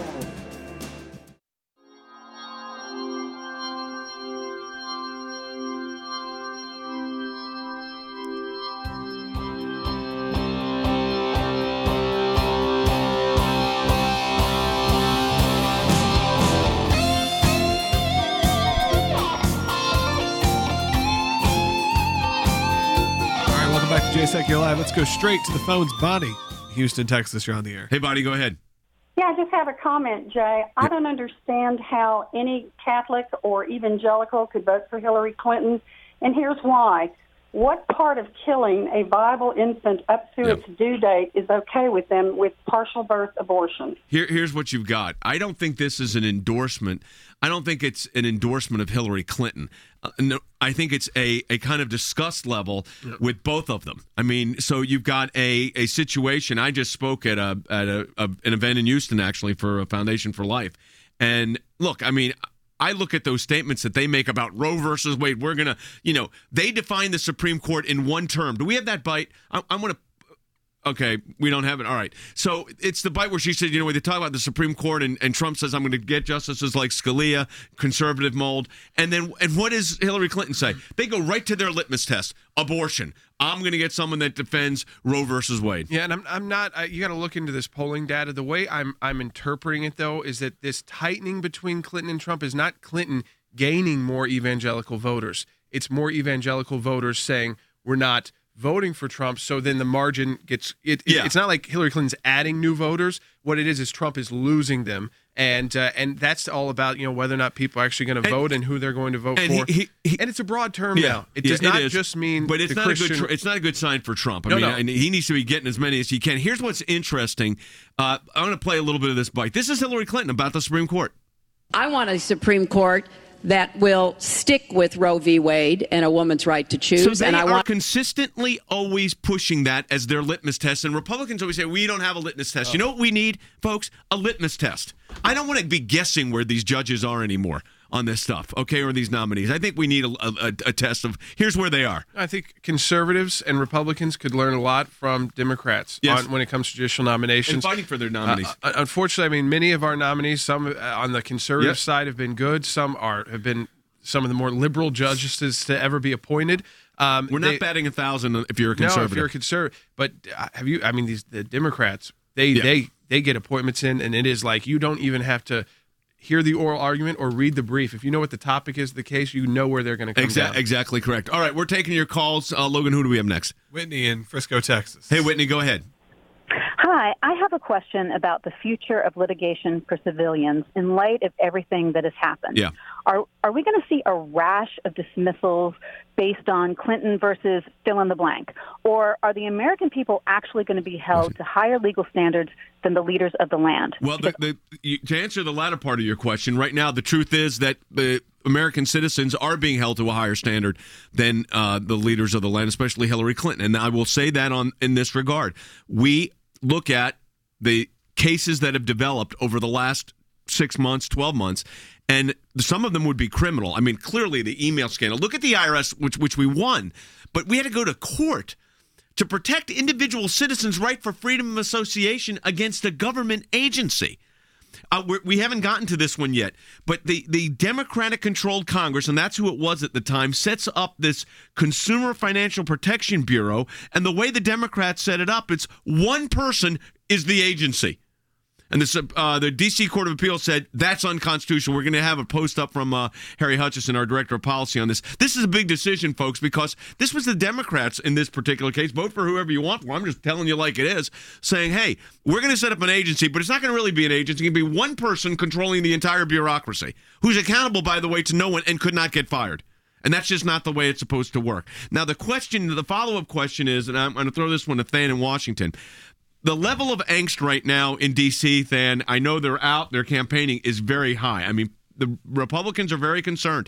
Jay Sekulow Live. Let's go straight to the phones. Bonnie, Houston, Texas. You're on the air. Hey, Bonnie, go ahead. Yeah, I just have a comment, Jay. I don't understand how any Catholic or evangelical could vote for Hillary Clinton, and here's why. What part of killing a viable infant up to Yep. its due date is okay with them with partial birth abortion? Here, here's what you've got. I don't think this is an endorsement. I don't think it's an endorsement of Hillary Clinton. Uh, no, I think it's a, a kind of disgust level yep. with both of them. I mean, so you've got a, a situation. I just spoke at a at a, a an event in Houston, actually, for a Foundation for Life. And look, I mean, I look at those statements that they make about Roe versus Wade. We're going to, you know, they define the Supreme Court in one term. Do we have that bite? I, I'm going to. Okay, we don't have it. All right. So it's the bite where she said, you know, when they talk about the Supreme Court and, and Trump says, I'm going to get justices like Scalia, conservative mold. And then, and what does Hillary Clinton say? They go right to their litmus test, abortion. I'm going to get someone that defends Roe versus Wade. Yeah, and I'm, I'm not, I, you got to look into this polling data. The way I'm, I'm interpreting it, though, is that this tightening between Clinton and Trump is not Clinton gaining more evangelical voters. It's more evangelical voters saying, we're not voting for Trump, so then the margin gets it, it yeah. It's not like Hillary Clinton's adding new voters. What it is is Trump is losing them, and uh, and that's all about, you know, whether or not people are actually going to vote and who they're going to vote and for. He, he, and it's a broad term yeah, now. It yeah, does not it just mean, but it's the not Christian. a good. It's not a good sign for Trump. I no, mean, no. and he needs to be getting as many as he can. Here's what's interesting. Uh, I'm going to play a little bit of this bite. This is Hillary Clinton about the Supreme Court. I want a Supreme Court that will stick with Roe v. Wade and a woman's right to choose. So they and I are want- consistently always pushing that as their litmus test. And Republicans always say, we don't have a litmus test. Oh. You know what we need, folks? A litmus test. I don't want to be guessing where these judges are anymore on this stuff, okay, or these nominees. I think we need a, a, a test of here's where they are. I think conservatives and Republicans could learn a lot from Democrats yes. on, when it comes to judicial nominations. And fighting for their nominees. Uh, unfortunately, I mean, many of our nominees, some uh, on the conservative yes. side have been good. Some are have been some of the more liberal judges to ever be appointed. Um, We're not they, batting a thousand if you're a conservative. No, if you're a conservative. But uh, have you? I mean, these the Democrats. They yeah. they they get appointments in, and it is like you don't even have to hear the oral argument or read the brief. If you know what the topic is of the case, you know where they're going to come Exa- down. Exactly correct. All right, we're taking your calls. Uh, Logan, who do we have next? Whitney in Frisco, Texas. Hey, Whitney, go ahead. Hi, Hi, I have a question about the future of litigation for civilians in light of everything that has happened. Yeah. Are are we going to see a rash of dismissals based on Clinton versus fill in the blank? Or are the American people actually going to be held to higher legal standards than the leaders of the land? Well, the, the, you, to answer the latter part of your question, right now the truth is that the American citizens are being held to a higher standard than uh, the leaders of the land, especially Hillary Clinton. And I will say that on in this regard. We look at the cases that have developed over the last six months, twelve months, and some of them would be criminal. I mean, clearly the email scandal. Look at the I R S, which which we won, but we had to go to court to protect individual citizens' right for freedom of association against a government agency. Uh, we're, we haven't gotten to this one yet, but the, the Democratic-controlled Congress, and that's who it was at the time, sets up this Consumer Financial Protection Bureau, and the way the Democrats set it up, it's one person is the agency. And this, uh, the D C Court of Appeals said that's unconstitutional. We're going to have a post up from uh, Harry Hutchison, our director of policy, on this. This is a big decision, folks, because this was the Democrats in this particular case. Vote for whoever you want for. I'm just telling you like it is, saying, hey, we're going to set up an agency, but it's not going to really be an agency. It's going to be one person controlling the entire bureaucracy, who's accountable, by the way, to no one and could not get fired. And that's just not the way it's supposed to work. Now, the question, the follow-up question is, and I'm going to throw this one to Than in Washington. The level of angst right now in D C, Than, I know they're out, they're campaigning, is very high. I mean, the Republicans are very concerned.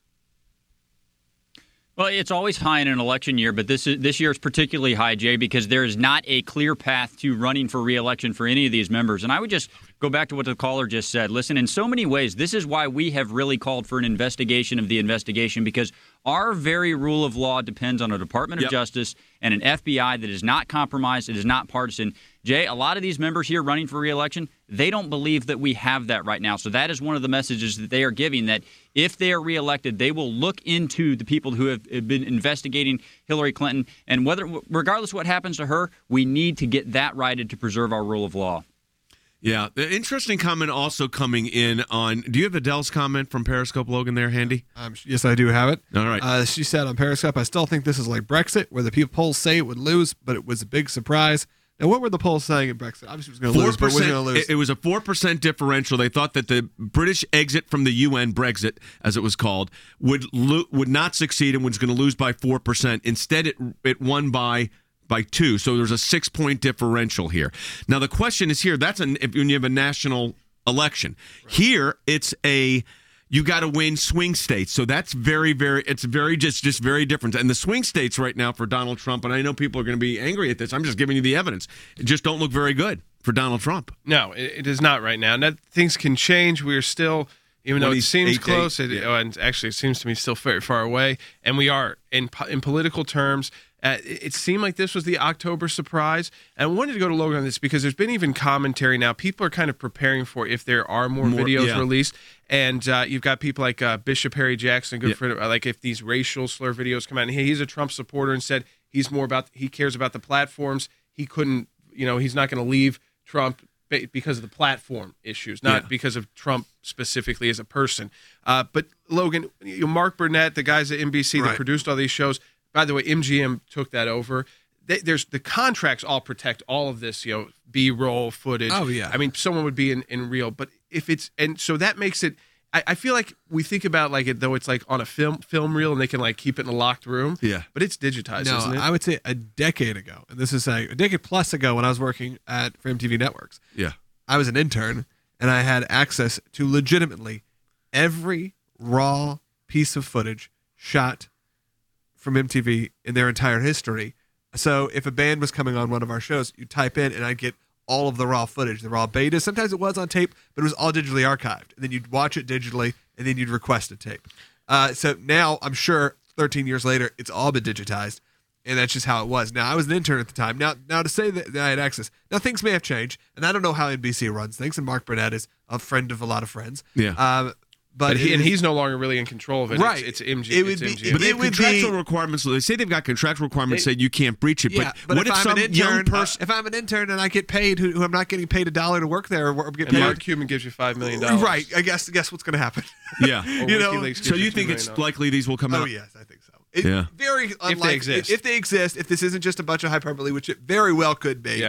Well, it's always high in an election year, but this is, this year is particularly high, Jay, because there is not a clear path to running for re-election for any of these members. And I would just go back to what the caller just said. Listen, in so many ways, this is why we have really called for an investigation of the investigation, because our very rule of law depends on a Department of Yep. Justice and an F B I that is not compromised, it is not partisan. Jay, a lot of these members here running for re-election, they don't believe that we have that right now. So that is one of the messages that they are giving, that if they are reelected, they will look into the people who have have been investigating Hillary Clinton. And whether, regardless of what happens to her, we need to get that righted to preserve our rule of law. Yeah. The interesting comment also coming in on, do you have Adele's comment from Periscope, Logan, there handy? Um, yes, I do have it. All right. Uh, she said on Periscope, I still think this is like Brexit, where the people polls say it would lose, but it was a big surprise. Now, what were the polls saying in Brexit? Obviously, it was going to lose, but it was going to lose. It was a four percent differential. They thought that the British exit from the U N, Brexit, as it was called, would lo- would not succeed and was going to lose by four percent. Instead, it it won by by two. So there's a six-point differential here. Now, the question is here, that's an, if when you have a national election. Right. Here, it's a... You got to win swing states. So that's very, very, it's very, just, just very different. And the swing states right now for Donald Trump, and I know people are going to be angry at this, I'm just giving you the evidence, it just don't look very good for Donald Trump. No, it, it is not right now. Now, things can change. We're still, even though it seems eight, close, eight, it, yeah. oh, and actually it seems to me still very far away, and we are, in in political terms, Uh, it seemed like this was the October surprise. And I wanted to go to Logan on this because there's been even commentary now. People are kind of preparing for if there are more, more videos yeah. released. And uh, you've got people like uh, Bishop Harry Jackson, good yeah. friend, uh, like if these racial slur videos come out. And he, he's a Trump supporter and said he's more about, he cares about the platforms. He couldn't, you know, he's not going to leave Trump because of the platform issues, not yeah. because of Trump specifically as a person. Uh, but Logan, you know, Mark Burnett, the guys at N B C right. that produced all these shows, by the way, M G M took that over. They, there's the contracts all protect all of this, you know, B-roll footage. Oh yeah. I mean, someone would be in, in real, but if it's and so that makes it. I, I feel like we think about like it though it's like on a film film reel and they can like keep it in a locked room. Yeah, but it's digitized. No, isn't it? I would say a decade ago, and this is a, a decade plus ago when I was working at for M T V Networks. Yeah, I was an intern and I had access to legitimately every raw piece of footage shot from M T V in their entire history. So if a band was coming on one of our shows, you type in and I'd get all of the raw footage, the raw beta. Sometimes it was on tape, but it was all digitally archived. And then you'd watch it digitally and then you'd request a tape. Uh, so now I'm sure thirteen years later, it's all been digitized. And that's just how it was. Now, I was an intern at the time. Now, now to say that, that I had access, now things may have changed. And I don't know how N B C runs things. And Mark Burnett is a friend of a lot of friends. Yeah. Um, But, But, he, it and is- he's no longer really in control of it. Right. It's, it's M G. It would it's be- M G M. But they It have would contractual be- requirements. They say they've got contractual requirements They- that you can't breach it. But Yeah, but what if, if I'm some an young intern, person? if I'm an intern and I get paid, who, who I'm not getting paid a dollar to work there, or get And paid, Mark Cuban gives you five million dollars. right? I guess guess what's going to happen. Yeah. Or you know. WikiLeaks gives So you two think million it's dollars. likely these will come Oh out? yes, I think so. It, Yeah. Very unlikely exist. If they exist, if this isn't just a bunch of hyperbole, which it very well could be. Yeah, it could.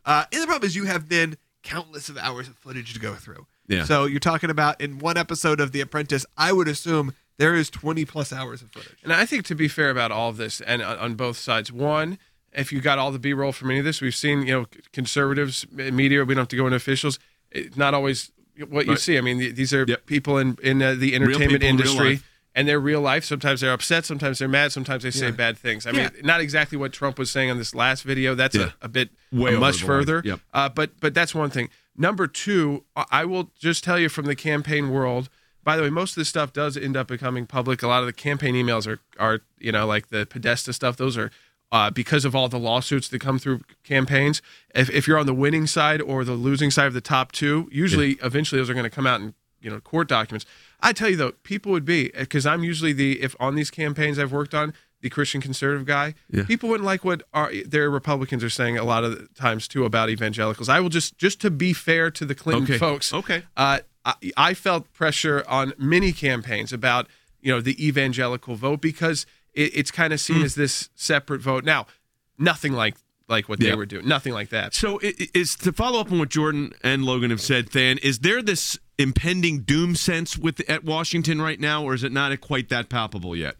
Uh, and the problem is you have then countless of hours of footage to go through. Yeah. So you're talking about in one episode of The Apprentice, I would assume there is twenty plus hours of footage. And I think to be fair about all of this, and on, on both sides, one, if you got all the B-roll from any of this, we've seen, you know, conservatives, media, we don't have to go into officials, it's not always what you Right. see. I mean, these are Yep. people in, in uh, the entertainment people in real industry. life. And they're real life. Sometimes they're upset. Sometimes they're mad. Sometimes they say Yeah. bad things. I Yeah. mean, not exactly what Trump was saying on this last video. That's Yeah. a, a bit Way a much over the line. further. Yep. Uh, but but that's one thing. Number two, I I will just tell you from the campaign world. By the way, most of this stuff does end up becoming public. A lot of the campaign emails are are you know like the Podesta stuff. Those are uh, because of all the lawsuits that come through campaigns. If if you're on the winning side or the losing side of the top two, usually eventually those are going to come out in you know court documents. I tell you though, people would be, because I'm usually the, if on these campaigns I've worked on, the Christian conservative guy, Yeah. people wouldn't like what our, their Republicans are saying a lot of the times too about evangelicals. I will just, just to be fair to the Clinton Okay. folks, Okay. uh, I, I felt pressure on many campaigns about, you know, the evangelical vote because it, it's kind of seen Mm. as this separate vote. Now, nothing like like what Yeah. they were doing, nothing like that. So it, it- is to follow up on what Jordan and Logan have said, Than, is there this impending doom sense with at Washington right now, or is it not quite that palpable yet?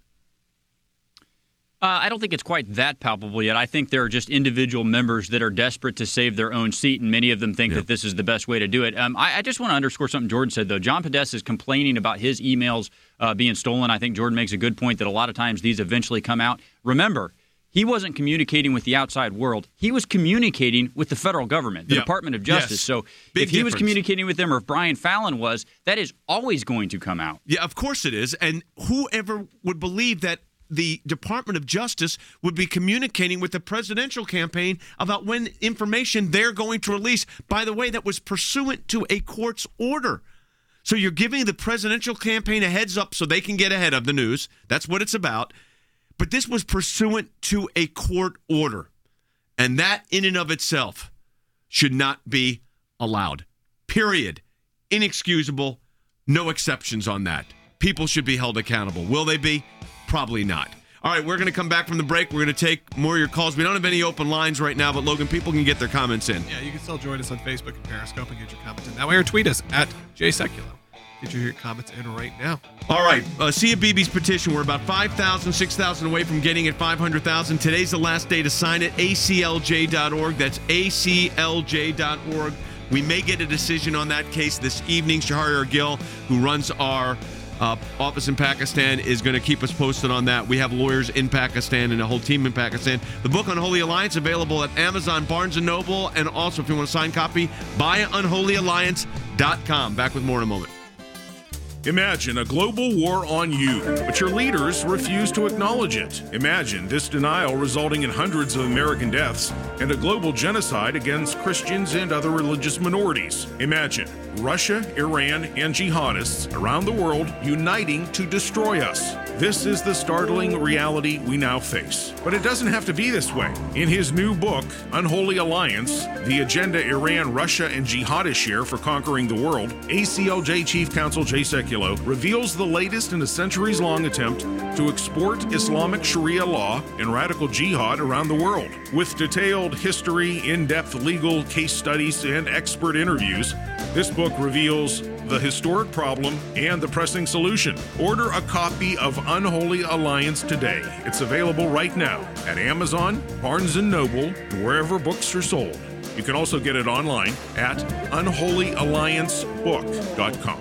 Uh, I don't think it's quite that palpable yet. I think there are just individual members that are desperate to save their own seat, and many of them think Yeah. that this is the best way to do it. Um, I, I just want to underscore something Jordan said, though. John Podesta is complaining about his emails uh, being stolen. I think Jordan makes a good point that a lot of times these eventually come out. Remember, he wasn't communicating with the outside world. He was communicating with the federal government, the Yeah. Department of Justice. Yes. So Big if he was difference. communicating with them or if Brian Fallon was, that is always going to come out. Yeah, of course it is. And whoever would believe that the Department of Justice would be communicating with the presidential campaign about when information they're going to release? By the way, that was pursuant to a court's order. So you're giving the presidential campaign a heads up so they can get ahead of the news. That's what it's about. But this was pursuant to a court order. And that in and of itself should not be allowed. Period. Inexcusable. No exceptions on that. People should be held accountable. Will they be? Probably not. All right, we're going to come back from the break. We're going to take more of your calls. We don't have any open lines right now, but Logan, people can get their comments in. Yeah, you can still join us on Facebook and Periscope and get your comments in that way, or tweet us at jseculo. Get your comments in right now. All right, uh, Sia Beebe's petition. We're about five thousand, six thousand away from getting it five hundred thousand. Today's the last day to sign it. A C L J dot org. That's A C L J dot org. We may get a decision on that case this evening. Shahryar Gill, who runs our uh, office in Pakistan, is going to keep us posted on that. We have lawyers in Pakistan and a whole team in Pakistan. The book Unholy Alliance available at Amazon, Barnes and Noble, and also if you want a signed copy, buy unholy alliance dot com. Back with more in a moment. Imagine a global war on you, but your leaders refuse to acknowledge it. Imagine this denial resulting in hundreds of American deaths and a global genocide against Christians and other religious minorities. Imagine Russia, Iran, and jihadists around the world uniting to destroy us. This is the startling reality we now face. But it doesn't have to be this way. In his new book, Unholy Alliance, The Agenda Iran, Russia, and Jihadists Share for Conquering the World, A C L J Chief Counsel Jay Sekulow reveals the latest in a centuries-long attempt to export Islamic Sharia law and radical jihad around the world. With detailed history, in-depth legal case studies, and expert interviews, this book reveals the historic problem and the pressing solution. Order a copy of Unholy Alliance today. It's available right now at Amazon, Barnes and Noble, and wherever books are sold. You can also get it online at unholy alliance book dot com.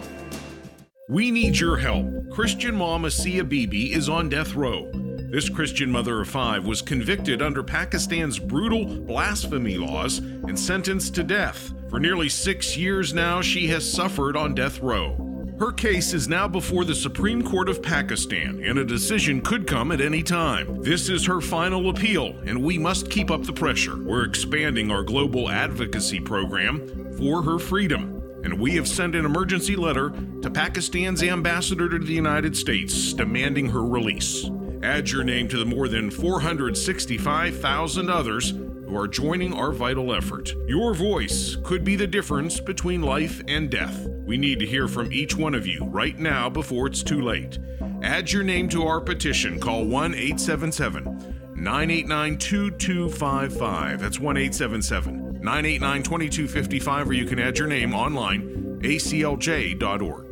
We need your help. Christian mom Asia Bibi is on death row. This Christian mother of five was convicted under Pakistan's brutal blasphemy laws and sentenced to death. For nearly six years now, she has suffered on death row. Her case is now before the Supreme Court of Pakistan, and a decision could come at any time. This is her final appeal, and we must keep up the pressure. We're expanding our global advocacy program for her freedom, and we have sent an emergency letter to Pakistan's ambassador to the United States demanding her release. Add your name to the more than four hundred sixty-five thousand others who are joining our vital effort. Your voice could be the difference between life and death. We need to hear from each one of you right now before it's too late. Add your name to our petition. Call one eight seven seven, nine eight nine, two two five five. That's one eight seven seven, nine eight nine, two two five five, or you can add your name online, a c l j dot org.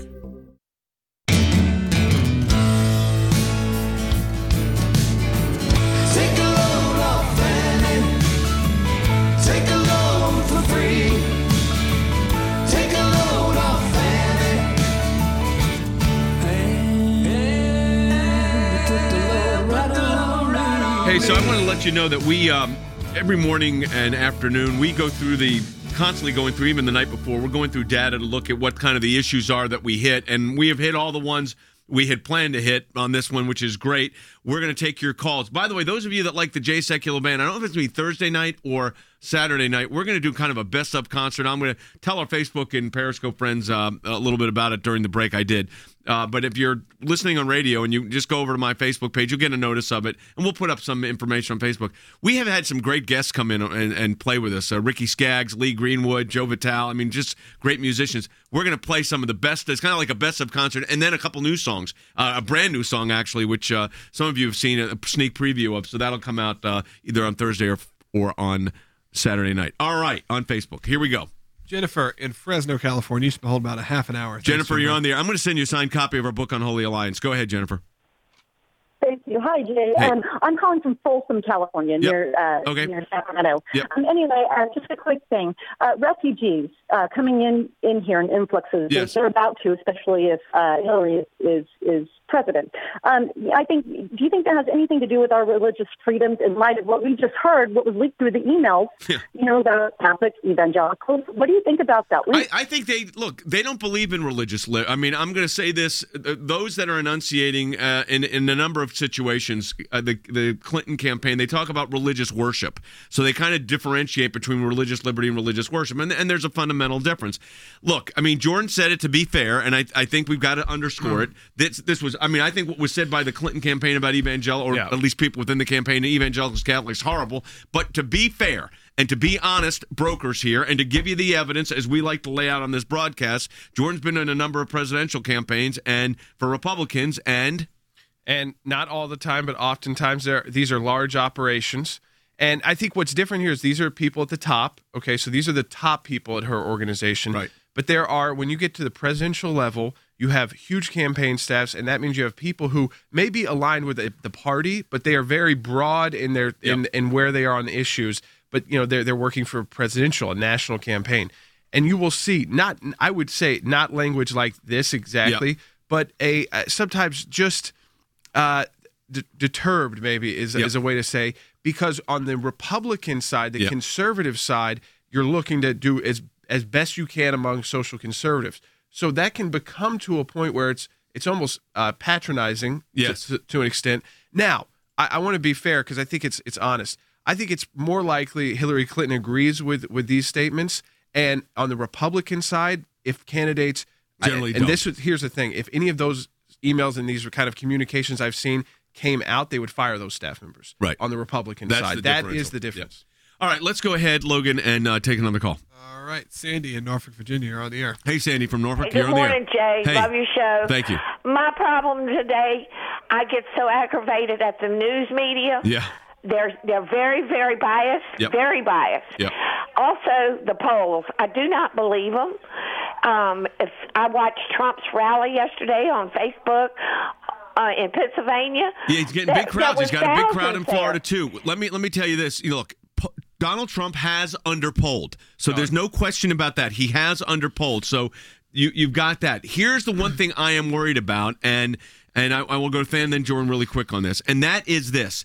Take a load off Fannie. Take a load for free. Take a load off Fannie. And put the load right on, right on. Hey, so I want to let you know that we, um, every morning and afternoon, we go through the, constantly going through, even the night before, we're going through data to look at what kind of the issues are that we hit, and we have hit all the ones we had planned to hit on this one, which is great. We're going to take your calls. By the way, those of you that like the Jay Sekulow Band, I don't know if it's going to be Thursday night or Saturday night. We're going to do kind of a best of concert. I'm going to tell our Facebook and Periscope friends uh, a little bit about it during the break I did. Uh, but if you're listening on radio and you just go over to my Facebook page, you'll get a notice of it, and we'll put up some information on Facebook. We have had some great guests come in and, and play with us. Uh, Ricky Skaggs, Lee Greenwood, Joe Vitale. I mean, just great musicians. We're going to play some of the best. It's kind of like a best of concert, and then a couple new songs, uh, a brand new song, actually, which uh, some of you have seen a sneak preview of. So that'll come out uh, either on Thursday or, or on Saturday night. All right, on Facebook. Here we go. Jennifer in Fresno, California. You should hold about a half an hour. Jennifer, you're on the air. I'm going to send you a signed copy of our book on Holy Alliance. Go ahead, Jennifer. Thank you. Hi, Jay. Hey. Um, I'm calling from Folsom, California, Yep. near, uh, Okay. near Sacramento. Yep. Um, anyway, uh, just a quick thing. Uh, refugees uh, coming in, in here in influxes, Yes. they're about to, especially if uh, Hillary is, is, is president. Um, I think. Do you think that has anything to do with our religious freedoms in light of what we just heard, what was leaked through the emails, Yeah. you know, the Catholics, evangelicals? What do you think about that? We, I, I think they look. They don't believe in religious. Li- I mean, I'm going to say this: uh, those that are enunciating uh, in in a number of situations, uh, the the Clinton campaign, they talk about religious worship. So they kind of differentiate between religious liberty and religious worship, and and there's a fundamental difference. Look, I mean, Jordan said it to be fair, and I I think we've got to underscore it. This this was. I mean, I think what was said by the Clinton campaign about evangelical, or Yeah. at least people within the campaign, evangelicals, Catholics, horrible. But to be fair and to be honest, brokers here, and to give you the evidence, as we like to lay out on this broadcast, Jordan's been in a number of presidential campaigns and for Republicans, and and not all the time, but oftentimes they're, these are large operations. And I think what's different here is these are people at the top. Okay, so these are the top people at her organization. Right. But there are, when you get to the presidential level, you have huge campaign staffs, and that means you have people who may be aligned with the, the party, but they are very broad in their in, in where they are on the issues. But you know they're they're working for a presidential, a national campaign, and you will see not I would say not language like this exactly, Yep. but a uh, sometimes just uh, d- deterred maybe is Yep. is a way to say, because on the Republican side, the Yep. conservative side, you're looking to do as as best you can among social conservatives. So that can become to a point where it's it's almost uh, patronizing Yes. to, to an extent. Now, I, I want to be fair because I think it's it's honest. I think it's more likely Hillary Clinton agrees with, with these statements. And on the Republican side, if candidates Generally I, and don't. this was- here's the thing: if any of those emails and these kind of communications I've seen came out, they would fire those staff members. Right. On the Republican That's side, the that differential. is the difference. All right, let's go ahead, Logan, and uh, take another call. All right, Sandy in Norfolk, Virginia, you're on the air. Hey, Sandy from Norfolk, Good you're on the morning, air. Jay. Hey. Love your show. Thank you. My problem today, I get so aggravated at the news media. Yeah. They're they're very, very biased. Yep. Very biased. Yep. Also, the polls. I do not believe them. Um, if I watched Trump's rally yesterday on Facebook uh, in Pennsylvania. Yeah, he's getting That- big crowds. that He's was got a big crowd in thousands Florida there. too. Let me let me tell you this. You know, look, po- Donald Trump has underpolled, so there's no question about that. He has underpolled, so you you've got that. Here's the one thing I am worried about, and and I, I will go to Fan then Jordan really quick on this, and that is this: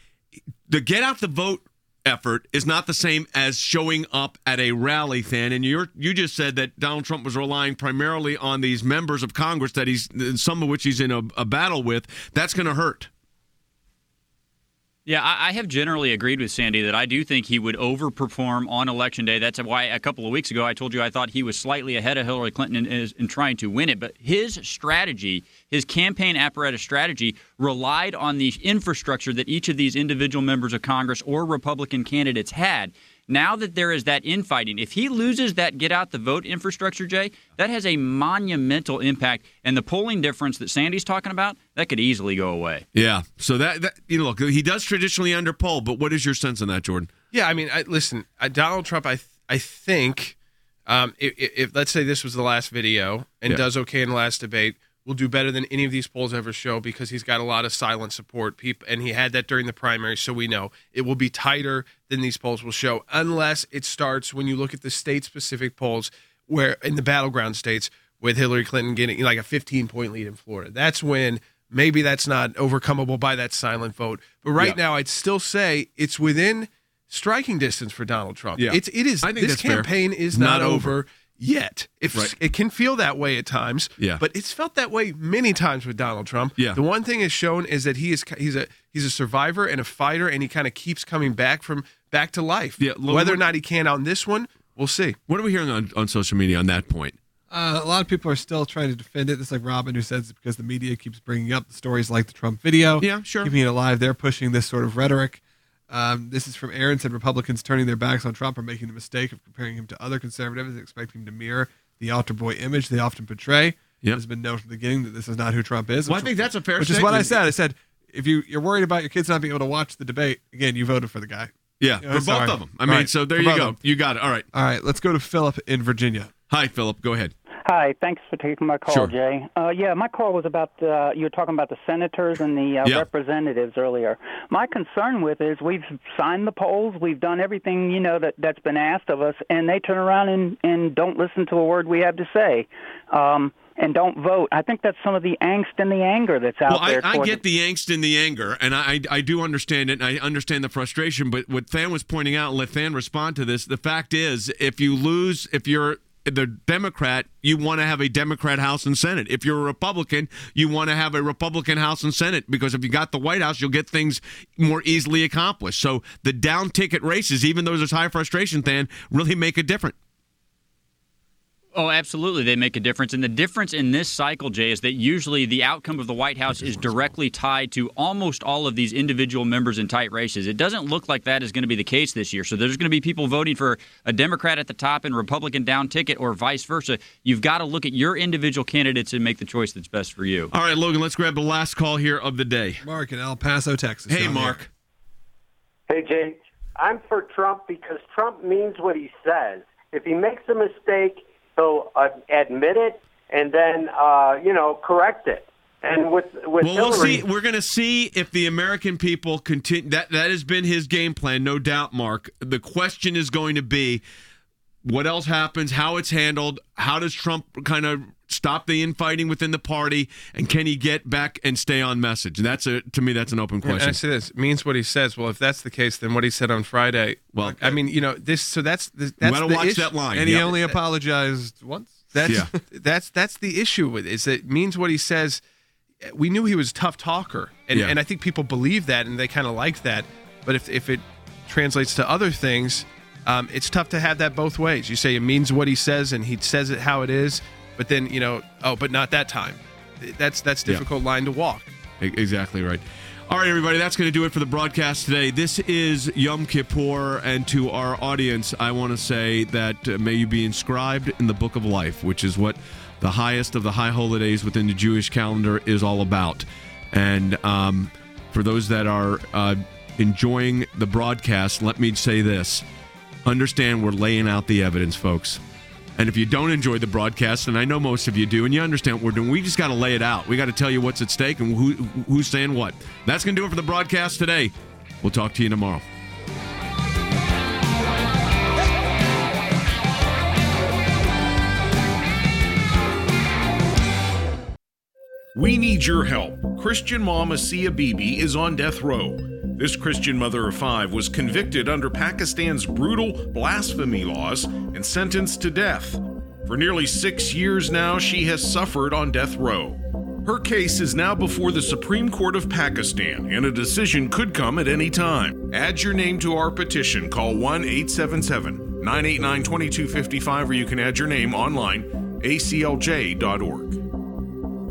the get out the vote effort is not the same as showing up at a rally, Than. And you you just said that Donald Trump was relying primarily on these members of Congress that he's some of which he's in a, a battle with. That's going to hurt. Yeah, I, I have generally agreed with Sandy that I do think he would overperform on Election Day. That's why a couple of weeks ago I told you I thought he was slightly ahead of Hillary Clinton in, in, in trying to win it. But his strategy, his campaign apparatus strategy, relied on the infrastructure that each of these individual members of Congress or Republican candidates had. Now that there is that infighting, if he loses that get-out-the-vote infrastructure, Jay, that has a monumental impact. And the polling difference that Sandy's talking about, that could easily go away. Yeah. So that, that you know, look, he does traditionally underpoll, but what is your sense on that, Jordan? Yeah, I mean, I, listen, uh, Donald Trump, I th- I think, um, if, if let's say this was the last video and Yeah. does okay in the last debate, will do better than any of these polls ever show because he's got a lot of silent support. People, and he had that during the primary, so we know it will be tighter than these polls will show, unless it starts when you look at the state-specific polls where in the battleground states with Hillary Clinton getting like a fifteen-point lead in Florida. That's when maybe that's not overcomable by that silent vote. But right Yeah. now, I'd still say it's within striking distance for Donald Trump. Yeah. It's it is. I think This that's fair. campaign is Not not, over. over yet. If Right. it can feel that way at times, Yeah. but it's felt that way many times with Donald Trump. Yeah. The one thing is shown is that he is he's a he's a survivor and a fighter, and he kind of keeps coming back from back to life. Yeah, Lo- Whether or not he can on this one, we'll see. What are we hearing on, on social media on that point? Uh, a lot of people are still trying to defend it. It's like Robin, who says it's because the media keeps bringing up the stories like the Trump video. Yeah, sure. Keeping it alive. They're pushing this sort of rhetoric. Um, this is from Aaron, said Republicans turning their backs on Trump are making the mistake of comparing him to other conservatives and expecting him to mirror the altar boy image they often portray. Yep. It has been known from the beginning that this is not who Trump is. Well, I which- think that's a fair Which is what I statement. said. I said, if you, you're worried about your kids not being able to watch the debate, again, you voted for the guy. Yeah, You know, for both sorry. of them. I mean, Right. so there For you both go. of them. You got it. All right. All right, let's go to Philip in Virginia. Hi, Philip. Go ahead. Hi, thanks for taking my call, Sure. Jay. Uh, yeah, my call was about, uh, you were talking about the senators and the uh, Yeah. representatives earlier. My concern with is we've signed the polls, we've done everything, you know, that, that's been asked of us, and they turn around and, and don't listen to a word we have to say. Um, and don't vote. I think that's some of the angst and the anger that's out Well, I, there. I towards- get the angst and the anger, and I, I I do understand it, and I understand the frustration. But what Than was pointing out, and let Than respond to this, the fact is, if you lose, if you're the Democrat, you want to have a Democrat House and Senate. If you're a Republican, you want to have a Republican House and Senate, because if you got the White House, you'll get things more easily accomplished. So the down ticket races, even though there's high frustration, Than, really make a difference. Oh, absolutely. They make a difference. And the difference in this cycle, Jay, is that usually the outcome of the White House is directly tied to almost all of these individual members in tight races. It doesn't look like that is going to be the case this year. So there's going to be people voting for a Democrat at the top and Republican down ticket, or vice versa. You've got to look at your individual candidates and make the choice that's best for you. All right, Logan, let's grab the last call here of the day. Mark in El Paso, Texas. Hey, Down Mark. Hey, Jay. I'm for Trump because Trump means what he says. If he makes a mistake, he'll uh, admit it and then, uh, you know, correct it. And with with Well, we'll Hillary, see. We're going to see if the American people continue. That that has been his game plan, no doubt, Mark. The question is going to be, what else happens? How it's handled? How does Trump kind of stop the infighting within the party? And can he get back and stay on message? And that's a to me, that's an open And I question. say this means what he says. Well, if that's the case, then what he said on Friday. Well, I mean, you know, this. So that's the, that's gotta the watch issue. that line. And he Yep. only apologized once. That's Yeah. that's that's the issue with it, is that it means what he says. We knew he was a tough talker, and Yeah. and I think people believe that, and they kind of like that. But if if it translates to other things, um, it's tough to have that both ways. You say it means what he says, and he says it how it is, but then you know, oh, but not that time. That's that's Yeah. difficult line to walk. E- Exactly right. All right, everybody, that's going to do it for the broadcast today. This is Yom Kippur, and to our audience, I want to say that uh, may you be inscribed in the Book of Life, which is what the highest of the high holidays within the Jewish calendar is all about. And um, for those that are uh, enjoying the broadcast, let me say this. Understand we're laying out the evidence, folks. And if you don't enjoy the broadcast, and I know most of you do, and you understand what we're doing, we just got to lay it out. We got to tell you what's at stake and who, who's saying what. That's going to do it for the broadcast today. We'll talk to you tomorrow. We need your help. Christian mom Asia Bibi is on death row. This Christian mother of five was convicted under Pakistan's brutal blasphemy laws and sentenced to death. For nearly six years now, she has suffered on death row. Her case is now before the Supreme Court of Pakistan, and a decision could come at any time. Add your name to our petition. Call one eight seven seven, nine eight nine, two two five five, or you can add your name online, A C L J dot org.